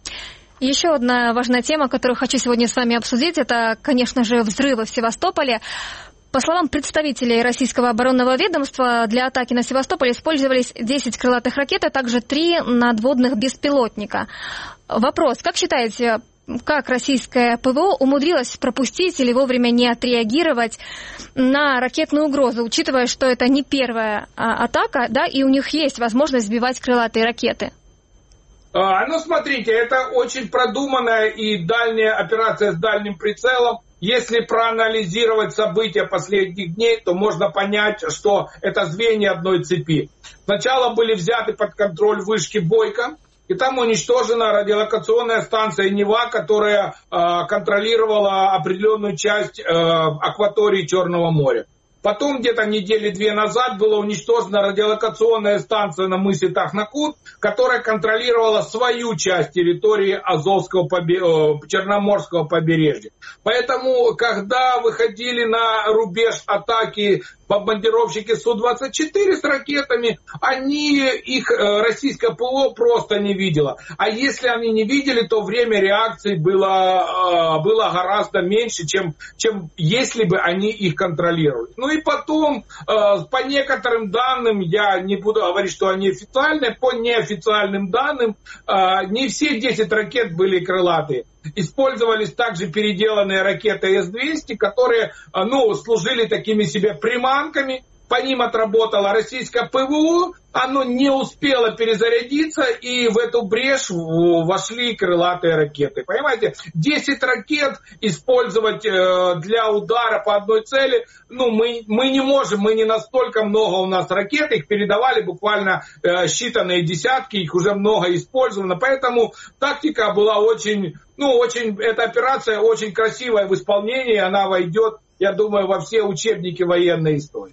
Еще одна важная тема, которую хочу сегодня с вами обсудить, это, конечно же, взрывы в Севастополе. По словам представителей российского оборонного ведомства, для атаки на Севастополь использовались десять крылатых ракет, а также три надводных беспилотника. Вопрос, как считаете, как российское ПВО умудрилось пропустить или вовремя не отреагировать на ракетную угрозу, учитывая, что это не первая а, атака, да, и у них есть возможность сбивать крылатые ракеты? А, ну, смотрите, это очень продуманная и дальняя операция с дальним прицелом. Если проанализировать события последних дней, то можно понять, что это звенья одной цепи. Сначала были взяты под контроль вышки Бойко, и там уничтожена радиолокационная станция Нева, которая э, контролировала определенную часть э, акватории Черного моря. Потом где-то недели две назад была уничтожена радиолокационная станция на мысе Тахнакут, которая контролировала свою часть территории Азовского побе... Черноморского побережья. Поэтому, когда выходили на рубеж атаки бомбардировщики Су двадцать четыре с ракетами, они, их российское ПВО просто не видело. А если они не видели, то время реакции было, было гораздо меньше, чем, чем если бы они их контролировали. Ну и потом, по некоторым данным, я не буду говорить, что они официальные, по неофициальным данным, не все десять ракет были крылатые. Использовались также переделанные ракеты Эс двести, которые, ну, служили такими себе приманками. По ним отработало российское ПВО, оно не успело перезарядиться, и в эту брешь вошли крылатые ракеты. Понимаете, десять ракет использовать для удара по одной цели, ну, мы, мы не можем, мы не настолько много у нас ракет, их передавали буквально считанные десятки, их уже много использовано, поэтому тактика была очень, ну, очень, эта операция очень красивая в исполнении, она войдет, я думаю, во все учебники военной истории.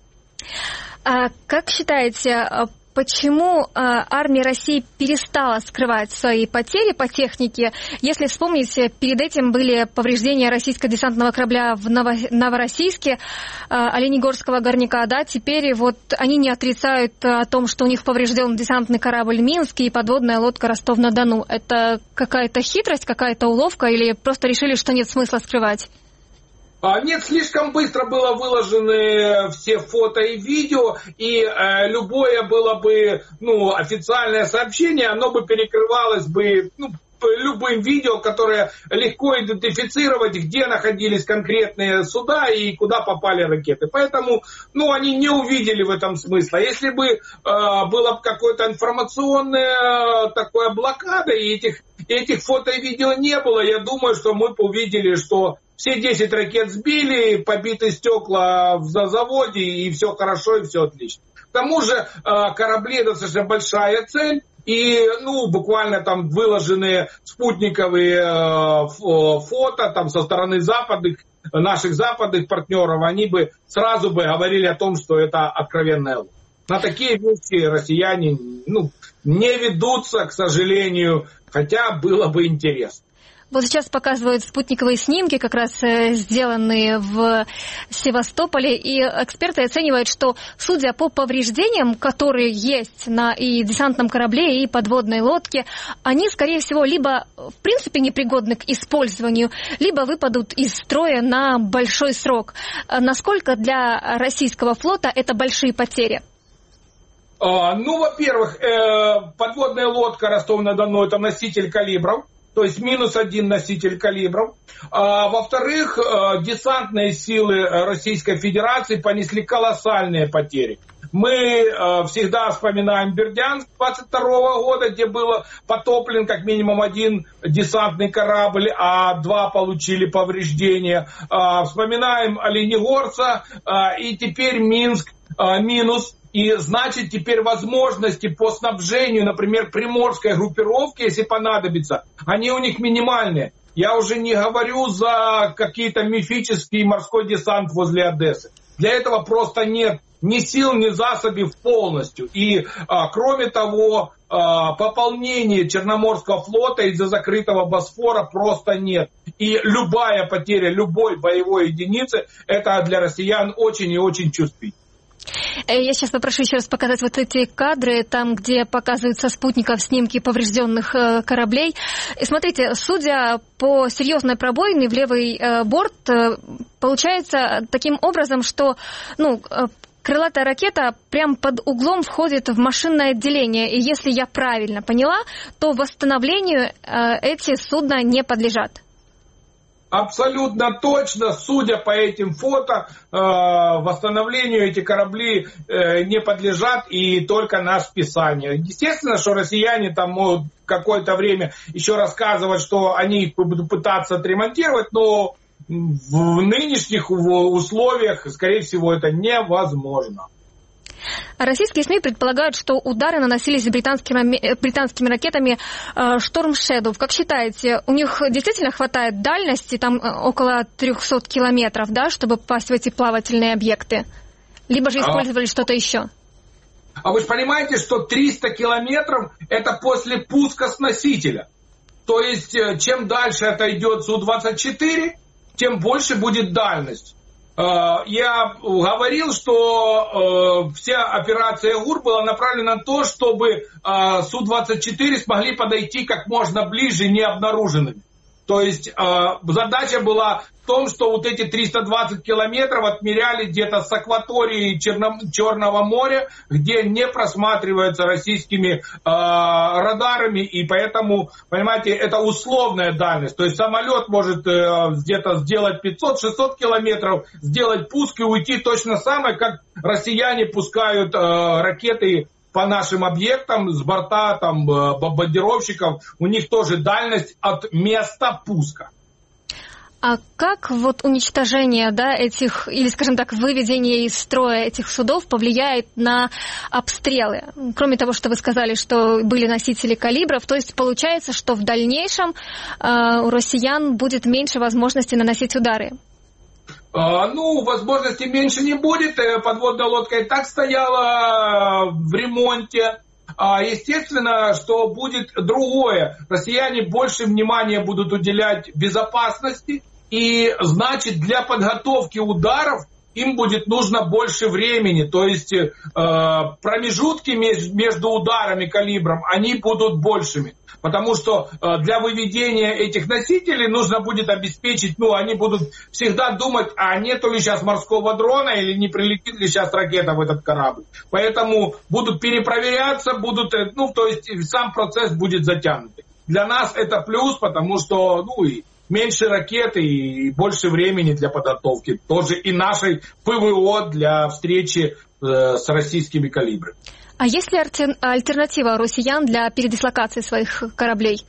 А как считаете, почему армия России перестала скрывать свои потери по технике? Если вспомнить, перед этим были повреждения российско-десантного корабля в Новороссийске, Оленегорского горняка, да, теперь вот они не отрицают о том, что у них поврежден десантный корабль Минск и подводная лодка Ростов-на-Дону. Это какая-то хитрость, какая-то уловка или просто решили, что нет смысла скрывать? Нет, слишком быстро было выложены все фото и видео, и э, любое было бы, ну, официальное сообщение, оно бы перекрывалось бы, ну, любым видео, которое легко идентифицировать, где находились конкретные суда и куда попали ракеты. Поэтому, ну, они не увидели в этом смысла. Если бы э, была какая-то информационная э, такая блокада, и этих, этих фото и видео не было, я думаю, что мы бы увидели, что все десять ракет сбили, побиты стекла в заводе, и все хорошо, и все отлично. К тому же э, корабли — это достаточно большая цель. И, ну, буквально там выложенные спутниковые э, фото там со стороны западных, наших западных партнеров, они бы сразу бы говорили о том, что это откровенная ложь. На такие вещи россияне, ну, не ведутся, к сожалению, хотя было бы интересно. Вот сейчас показывают спутниковые снимки, как раз сделанные в Севастополе, и эксперты оценивают, что, судя по повреждениям, которые есть на и десантном корабле, и подводной лодке, они, скорее всего, либо в принципе непригодны к использованию, либо выпадут из строя на большой срок. Насколько для российского флота это большие потери? Ну, во-первых, подводная лодка Ростов-на-Дону — это носитель калибров. То есть минус один носитель калибров. А, во-вторых, десантные силы Российской Федерации понесли колоссальные потери. Мы а, всегда вспоминаем Бердянск двадцать второго года, где был потоплен как минимум один десантный корабль, а два получили повреждения. А, вспоминаем Оленегорца, а, и теперь Минск а, минус. И значит, теперь возможности по снабжению, например, приморской группировки, если понадобится, они у них минимальные. Я уже не говорю за какие-то мифический морской десант возле Одессы. Для этого просто нет ни сил, ни засобов полностью. И, а, кроме того, а, пополнения Черноморского флота из-за закрытого Босфора просто нет. И любая потеря любой боевой единицы, это для россиян очень и очень чувствительно. Я сейчас попрошу еще раз показать вот эти кадры, там, где показываются спутников снимки поврежденных э, кораблей. И смотрите, судя по серьезной пробоине в левый э, борт, э, получается таким образом, что, ну, э, крылатая ракета прям под углом входит в машинное отделение. И если я правильно поняла, то восстановлению э, эти судна не подлежат. Абсолютно точно, судя по этим фото, э, восстановлению эти корабли э, не подлежат и только на списание. Естественно, что россияне там могут какое-то время еще рассказывать, что они их будут пытаться отремонтировать, но в нынешних условиях, скорее всего, это невозможно. Российские СМИ предполагают, что удары наносились британскими, британскими ракетами Storm Shadow. Как считаете, у них действительно хватает дальности, там около триста километров, да, чтобы попасть в эти плавательные объекты? Либо же использовали а... что-то еще? А вы же понимаете, что триста километров это после пуска с носителя. То есть, чем дальше это идет Су двадцать четыре, тем больше будет дальность. Я говорил, что э, вся операция ГУР была направлена на то, чтобы э, Су двадцать четыре смогли подойти как можно ближе необнаруженными. То есть э, задача была в том, что вот эти триста двадцать километров отмеряли где-то с акватории Черно- Черного моря, где не просматривается российскими э, радарами, и поэтому, понимаете, это условная дальность. То есть самолет может э, где-то сделать пятьсот-шестьсот километров, сделать пуск и уйти точно самое, как россияне пускают э, ракеты по нашим объектам с борта там бомбардировщиков, у них тоже дальность от места пуска. А как вот уничтожение, да, этих, или, скажем так, выведение из строя этих судов повлияет на обстрелы? Кроме того, что вы сказали, что были носители калибров, то есть получается, что в дальнейшем э, у россиян будет меньше возможности наносить удары? Ну, возможности меньше не будет. Подводная лодка и так стояла в ремонте. Естественно, что будет другое. Россияне больше внимания будут уделять безопасности. И, значит, для подготовки ударов им будет нужно больше времени. То есть э, промежутки между ударами калибром, они будут большими. Потому что э, для выведения этих носителей нужно будет обеспечить, ну, они будут всегда думать, а нету ли сейчас морского дрона или не прилетит ли сейчас ракета в этот корабль. Поэтому будут перепроверяться, будут, ну, то есть сам процесс будет затянутый. для нас это плюс, потому что, ну, и меньше ракет и больше времени для подготовки. Тоже и нашей ПВО для встречи э, с российскими калибрами. А есть ли альтернатива у россиян для передислокации своих кораблей?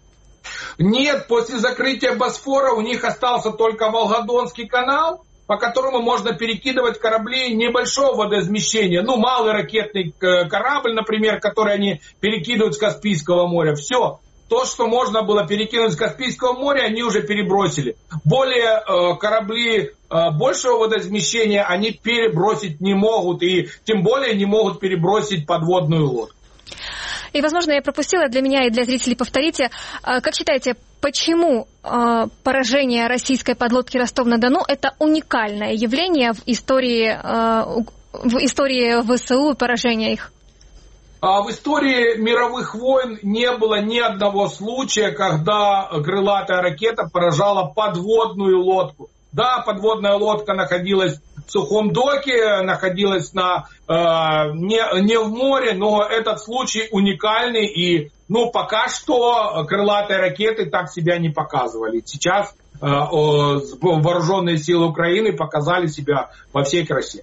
Нет, после закрытия Босфора у них остался только Волгодонский канал, по которому можно перекидывать корабли небольшого водоизмещения. Ну, малый ракетный корабль, например, который они перекидывают с Каспийского моря. Все. То, что можно было перекинуть с Каспийского моря, они уже перебросили. Более э, корабли э, большего водоизмещения они перебросить не могут. И тем более не могут перебросить подводную лодку. И, возможно, я пропустила, для меня и для зрителей повторите. Как считаете, почему поражение российской подлодки «Ростов-на-Дону» – это уникальное явление в истории, в истории ВСУ и поражения их? В истории мировых войн не было ни одного случая, когда крылатая ракета поражала подводную лодку. Да, подводная лодка находилась в сухом доке, находилась на, э, не, не в море, но этот случай уникальный. И ну, пока что крылатые ракеты так себя не показывали. Сейчас э, э, вооруженные силы Украины показали себя во всей красе.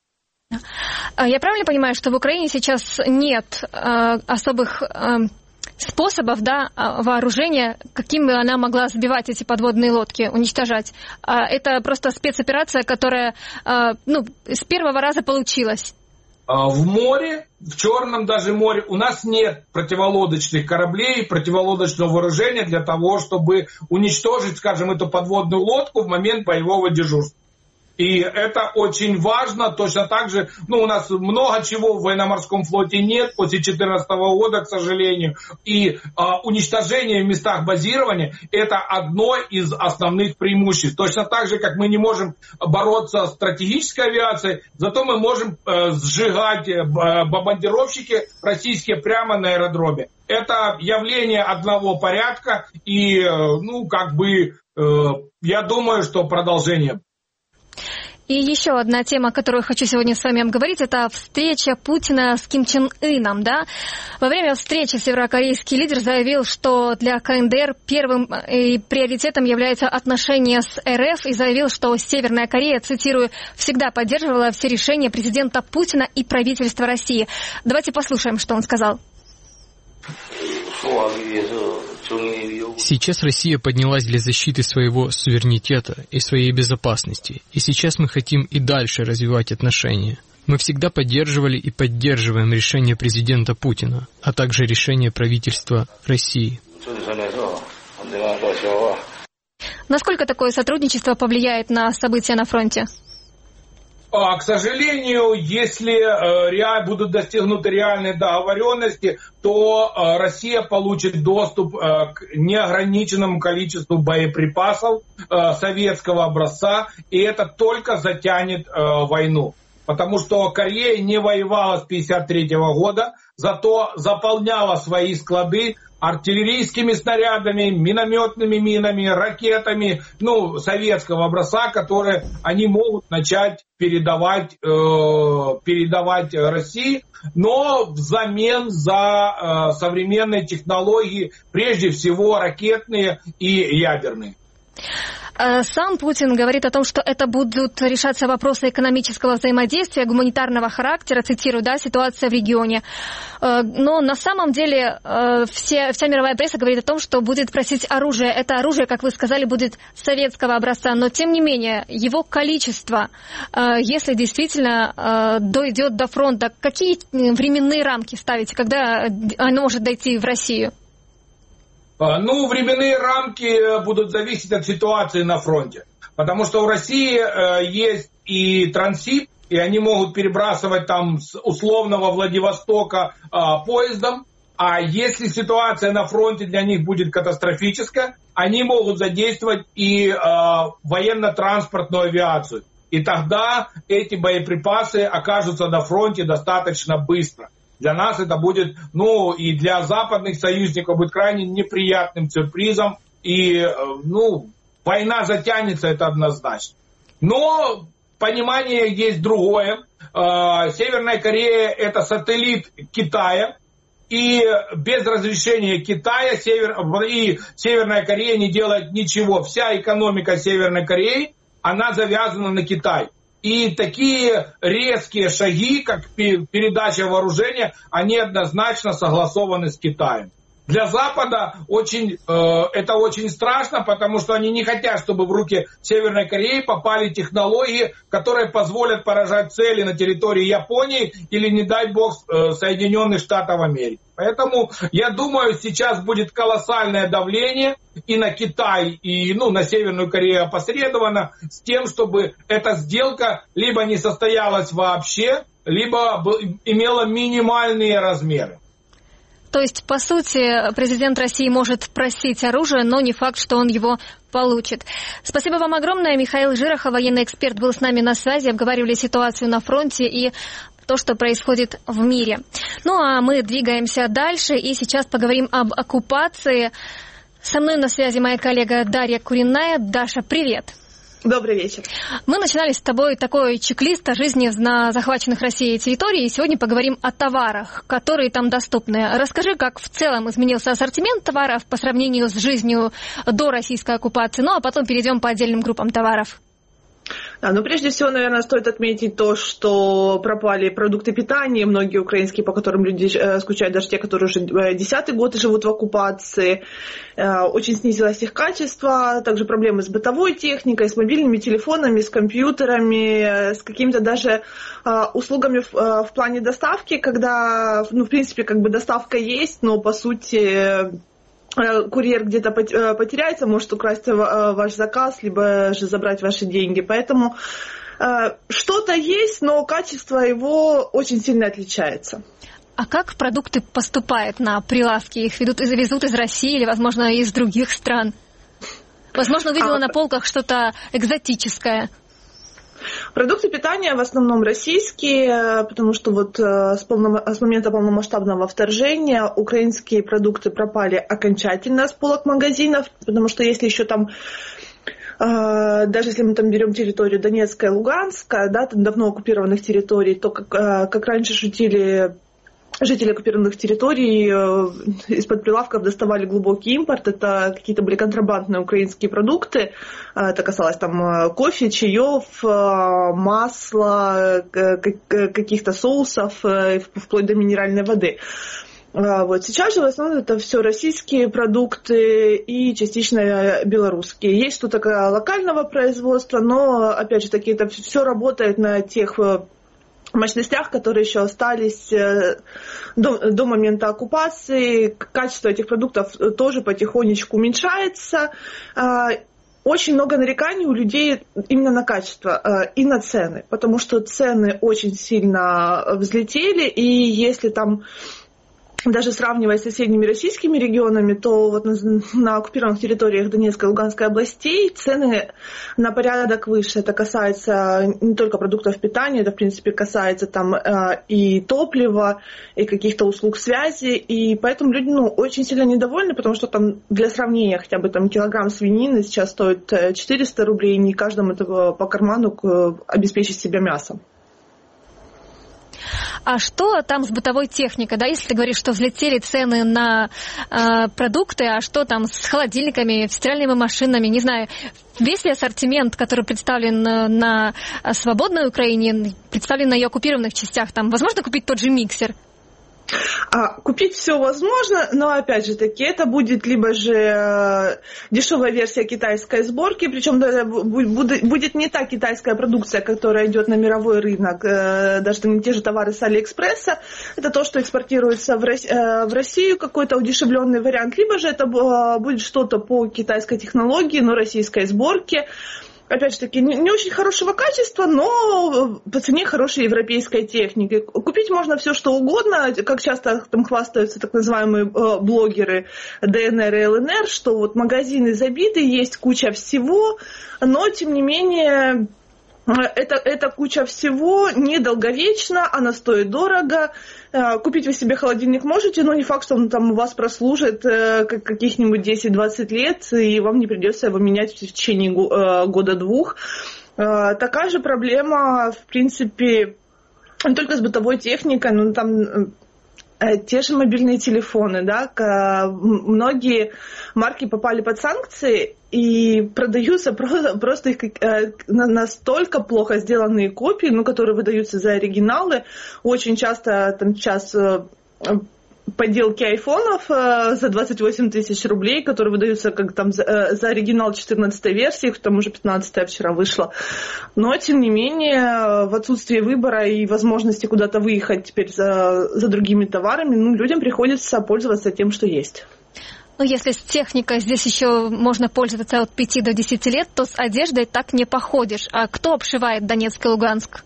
Я правильно понимаю, что в Украине сейчас нет э, особых э, способов, да, вооружения, каким бы она могла сбивать эти подводные лодки, уничтожать? Это просто спецоперация, которая э, ну, с первого раза получилась. В море, в Черном даже море, у нас нет противолодочных кораблей, противолодочного вооружения для того, чтобы уничтожить, скажем, эту подводную лодку в момент боевого дежурства. И это очень важно, точно так же, ну, у нас много чего в военно-морском флоте нет после две тысячи четырнадцатого года, к сожалению. И а, уничтожение в местах базирования – это одно из основных преимуществ. Точно так же, как мы не можем бороться с стратегической авиацией, зато мы можем э, сжигать э, бомбардировщики российские прямо на аэродроме. Это явление одного порядка, и, э, ну, как бы, э, я думаю, что продолжение. И еще одна тема, которую хочу сегодня с вами обговорить, это встреча Путина с Ким Чен Ыном. Да? Во время встречи северокорейский лидер заявил, что для КНДР первым и приоритетом является отношения с РФ, и заявил, что Северная Корея, цитирую, всегда поддерживала все решения президента Путина и правительства России. Давайте послушаем, что он сказал. Сейчас Россия поднялась для защиты своего суверенитета и своей безопасности, и сейчас мы хотим и дальше развивать отношения. Мы всегда поддерживали и поддерживаем решение президента Путина, а также решение правительства России. Насколько такое сотрудничество повлияет на события на фронте? К сожалению, если э, будут достигнуты реальные договоренности, то э, Россия получит доступ э, к неограниченному количеству боеприпасов э, советского образца, и это только затянет э, войну. Потому что Корея не воевала с тысяча девятьсот пятьдесят третьего года, зато заполняла свои склады артиллерийскими снарядами, минометными минами, ракетами, ну, советского образца, которые они могут начать передавать, э, передавать России, но взамен за э, современные технологии, прежде всего ракетные и ядерные. Сам Путин говорит о том, что это будут решаться вопросы экономического взаимодействия, гуманитарного характера, цитирую, да, ситуация в регионе. Но на самом деле все, вся мировая пресса говорит о том, что будет просить оружие. Это оружие, как вы сказали, будет советского образца, но тем не менее его количество, если действительно дойдет до фронта, какие временные рамки ставите, когда оно может дойти в Россию? Ну, временные рамки будут зависеть от ситуации на фронте. Потому что у России э, есть и транзит, и они могут перебрасывать там с условного Владивостока э, поездом. А если ситуация на фронте для них будет катастрофическая, они могут задействовать и э, военно-транспортную авиацию. И тогда эти боеприпасы окажутся на фронте достаточно быстро. Для нас это будет, ну, и для западных союзников будет крайне неприятным сюрпризом. И, ну, война затянется, это однозначно. Но понимание есть другое. Северная Корея – это сателлит Китая. и без разрешения Китая Север, и Северная Корея не делает ничего. Вся экономика Северной Кореи, она завязана на Китай. И такие резкие шаги, как передача вооружения, они однозначно согласованы с Китаем. Для Запада очень, э, это очень страшно, потому что они не хотят, чтобы в руки Северной Кореи попали технологии, которые позволят поражать цели на территории Японии или, не дай бог, э, Соединенных Штатов Америки. Поэтому, я думаю, сейчас будет колоссальное давление и на Китай, и ну, на Северную Корею опосредованно, с тем, чтобы эта сделка либо не состоялась вообще, либо имела минимальные размеры. То есть, по сути, президент России может просить оружие, но не факт, что он его получит. Спасибо вам огромное. Михаил Жирохов, военный эксперт, был с нами на связи. Обговаривали ситуацию на фронте и то, что происходит в мире. Ну, а мы двигаемся дальше и сейчас поговорим об оккупации. Со мной на связи моя коллега Дарья Куриная. Даша, привет. Добрый вечер. Мы начинали с тобой такой чек-лист о жизни на захваченных Россией территории, и сегодня поговорим о товарах, которые там доступны. Расскажи, как в целом изменился ассортимент товаров по сравнению с жизнью до российской оккупации, ну а потом перейдем по отдельным группам товаров. Да, ну прежде всего, наверное, стоит отметить то, что пропали продукты питания, многие украинские, по которым люди скучают, даже те, которые уже десятый год живут в оккупации. Очень снизилось их качество, также проблемы с бытовой техникой, с мобильными телефонами, с компьютерами, с какими-то даже услугами в, в плане доставки, когда, ну, в принципе, как бы доставка есть, но по сути курьер где-то потеряется, может украсть ваш заказ, либо же забрать ваши деньги. Поэтому что-то есть, но качество его очень сильно отличается. А как продукты поступают на прилавки? Их ведут, везут из России или, возможно, из других стран? Возможно, увидела а... на полках что-то экзотическое. Продукты питания в основном российские, потому что вот с, полном, с момента полномасштабного вторжения украинские продукты пропали окончательно с полок магазинов, потому что если еще там, даже если мы там берем территорию Донецка и Луганска, да, там давно оккупированных территорий, то как, как раньше шутили жители оккупированных территорий, из-под прилавков доставали глубокий импорт, это какие-то были контрабандные украинские продукты, это касалось там кофе, чаев, масла, каких-то соусов, вплоть до минеральной воды. Вот. Сейчас же в основном это все российские продукты и частично белорусские. Есть что-то локального производства, но, опять же таки, это все работает на тех мощностях, которые еще остались до, до момента оккупации. Качество этих продуктов тоже потихонечку уменьшается. Очень много нареканий у людей именно на качество и на цены, потому что цены очень сильно взлетели, и если там даже сравнивая с соседними российскими регионами, то вот на, на оккупированных территориях Донецкой и Луганской областей цены на порядок выше. Это касается не только продуктов питания, это в принципе касается там э, и топлива, и каких-то услуг связи, и поэтому люди ну, очень сильно недовольны, потому что там для сравнения хотя бы там килограмм свинины сейчас стоит четыреста рублей, и не каждому этого по карману обеспечить себя мясом. А что там с бытовой техникой? Да, если ты говоришь, что взлетели цены на э, продукты, а что там с холодильниками, стиральными машинами, не знаю, весь ли ассортимент, который представлен на свободной Украине, представлен на ее оккупированных частях, там возможно купить тот же миксер? А, купить все возможно, но опять же таки это будет либо же э, дешевая версия китайской сборки, причем да, будет, будет не та китайская продукция, которая идет на мировой рынок, э, даже не те же товары с Алиэкспресса, это то, что экспортируется в, Рос, э, в Россию, какой-то удешевленный вариант, либо же это э, будет что-то по китайской технологии, но российской сборки. Опять же таки, не очень хорошего качества, но по цене хорошей европейской техники. Купить можно все, что угодно, как часто там хвастаются так называемые блогеры ДНР и ЛНР, что вот магазины забиты, есть куча всего, но тем не менее это, эта куча всего недолговечна, она стоит дорого. Купить вы себе холодильник можете, но не факт, что он там у вас прослужит каких-нибудь десять-двадцать лет, и вам не придется его менять в течение года-двух. Такая же проблема, в принципе, не только с бытовой техникой, но там те же мобильные телефоны, да, многие марки попали под санкции и продаются просто, просто их настолько плохо сделанные копии, ну, которые выдаются за оригиналы. Очень часто там сейчас подделки айфонов за двадцать восемь тысяч рублей, которые выдаются как там за, за оригинал четырнадцатой версии, к тому же пятнадцатая вчера вышла. Но, тем не менее, в отсутствии выбора и возможности куда-то выехать теперь за, за другими товарами, ну, людям приходится пользоваться тем, что есть. Ну, если с техникой здесь еще можно пользоваться от пяти до десяти лет, то с одеждой так не походишь. А кто обшивает Донецк и Луганск?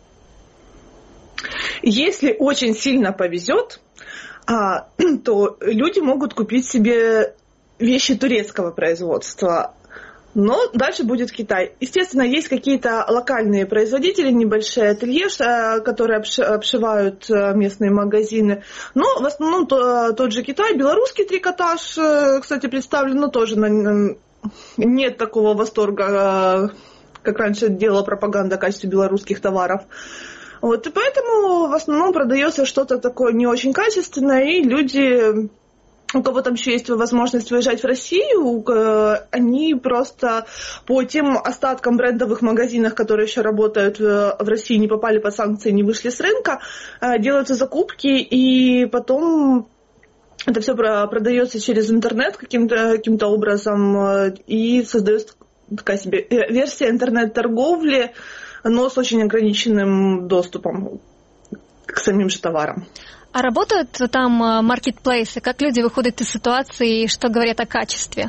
Если очень сильно повезет, А, то люди могут купить себе вещи турецкого производства. Но дальше будет Китай. Естественно, есть какие-то локальные производители, небольшие ателье, которые обшивают местные магазины. Но в основном то, тот же Китай, белорусский трикотаж, кстати, представлен, но тоже на, нет такого восторга, как раньше делала пропаганда о качестве белорусских товаров. Вот, и поэтому в основном продается что-то такое не очень качественное, и люди, у кого там еще есть возможность выезжать в Россию, они просто по тем остаткам брендовых магазинов, которые еще работают в России, не попали под санкции, не вышли с рынка, делаются закупки, и потом это все продается через интернет каким-то, каким-то образом, и создается такая себе версия интернет-торговли, но с очень ограниченным доступом к самим же товарам. А работают там маркетплейсы? Как люди выходят из ситуации и что говорят о качестве?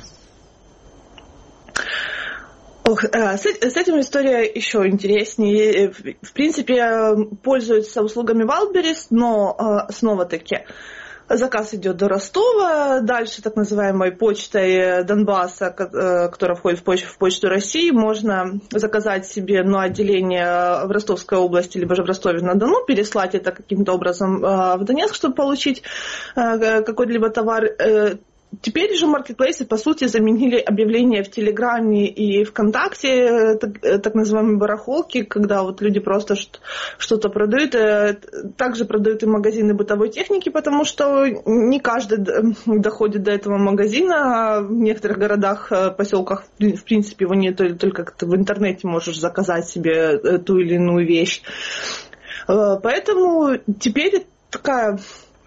Ох, с, с этим история еще интереснее. В принципе, пользуются услугами Wildberries, но снова-таки заказ идет до Ростова, дальше так называемой почтой Донбасса, которая входит в почту, в почту России, можно заказать себе ну, отделение в Ростовской области, либо же в Ростове-на-Дону, переслать это каким-то образом в Донецк, чтобы получить какой-либо товар. Теперь же маркетплейсы, по сути, заменили объявления в Телеграме и ВКонтакте, так, так называемые барахолки, когда вот люди просто что-то продают. Также продают и магазины бытовой техники, потому что не каждый доходит до этого магазина. В некоторых городах, поселках, в принципе, его нет, только как-то в интернете можешь заказать себе ту или иную вещь. Поэтому теперь такая...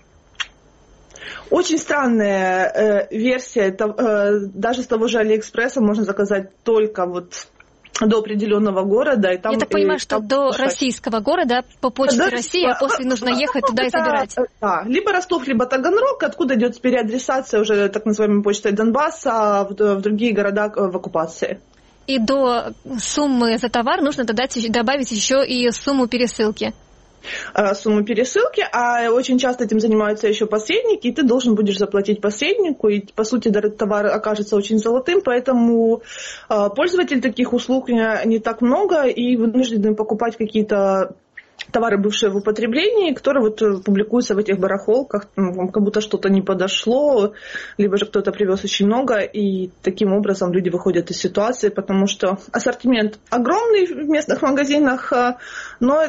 Очень странная э, версия, это, э, даже с того же Алиэкспресса можно заказать только вот до определенного города. И там, Я так понимаю, и, что там, до что... российского города по почте да, России, а после нужно ехать туда и забирать. Да, либо Ростов, либо Таганрог, откуда идет переадресация уже так называемой почтой Донбасса в, в другие города в оккупации. И до суммы за товар нужно додать, добавить еще и сумму пересылки. Сумму пересылки, а очень часто этим занимаются еще посредники, и ты должен будешь заплатить посреднику, и, по сути, товар окажется очень золотым, поэтому пользователей таких услуг не так много, и вынуждены покупать какие-то товары, бывшие в употреблении, которые вот публикуются в этих барахолках, как будто что-то не подошло, либо же кто-то привез очень много, и таким образом люди выходят из ситуации, потому что ассортимент огромный в местных магазинах, но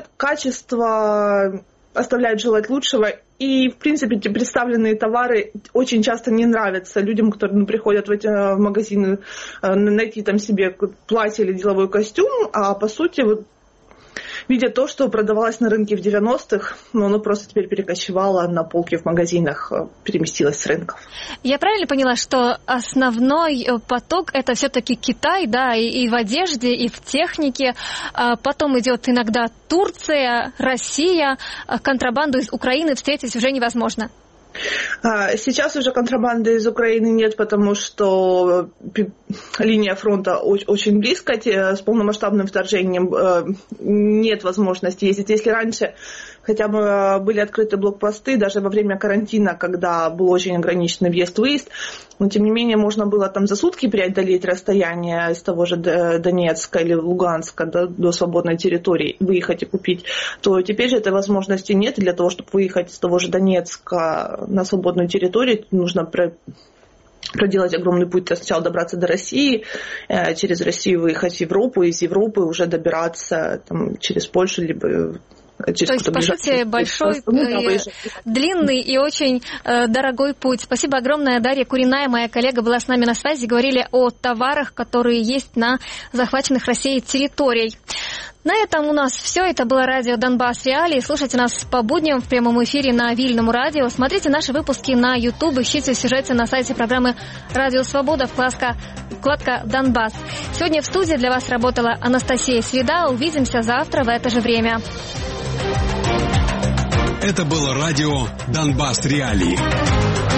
качество оставляет желать лучшего, и, в принципе, эти представленные товары очень часто не нравятся людям, которые ну, приходят в эти магазины найти там себе платье или деловой костюм, а по сути вот видя то, что продавалось на рынке в девяностых, но оно просто теперь перекочевало на полки в магазинах, переместилось с рынков. Я правильно поняла, что основной поток это все-таки Китай, да, и, и в одежде, и в технике. А потом идет иногда Турция, Россия. Контрабанду из Украины встретить уже невозможно. Сейчас уже контрабанды из Украины нет, потому что линия фронта очень близко, с полномасштабным вторжением нет возможности ездить. Если раньше хотя бы были открыты блокпосты, даже во время карантина, когда был очень ограниченный въезд-выезд, но тем не менее можно было там за сутки преодолеть расстояние из того же Донецка или Луганска до, до свободной территории, выехать и купить, то теперь же этой возможности нет. И для того, чтобы выехать из того же Донецка на свободную территорию, нужно про... проделать огромный путь, сначала добраться до России, через Россию выехать в Европу, из Европы уже добираться там, через Польшу, либо через То есть, по сути, большой, и длинный и очень э, дорогой путь. Спасибо огромное. Дарья Куриная, моя коллега, была с нами на связи. Говорили о товарах, которые есть на захваченных Россией территориях. На этом у нас все. Это было радио «Донбасс Реалии». Слушайте нас по будням в прямом эфире на Вильному радио. Смотрите наши выпуски на YouTube. Ищите сюжеты на сайте программы «Радио Свобода», вкладка, вкладка «Донбасс». Сегодня в студии для вас работала Анастасия Среда. Увидимся завтра в это же время. Это было радио «Донбасс Реалии».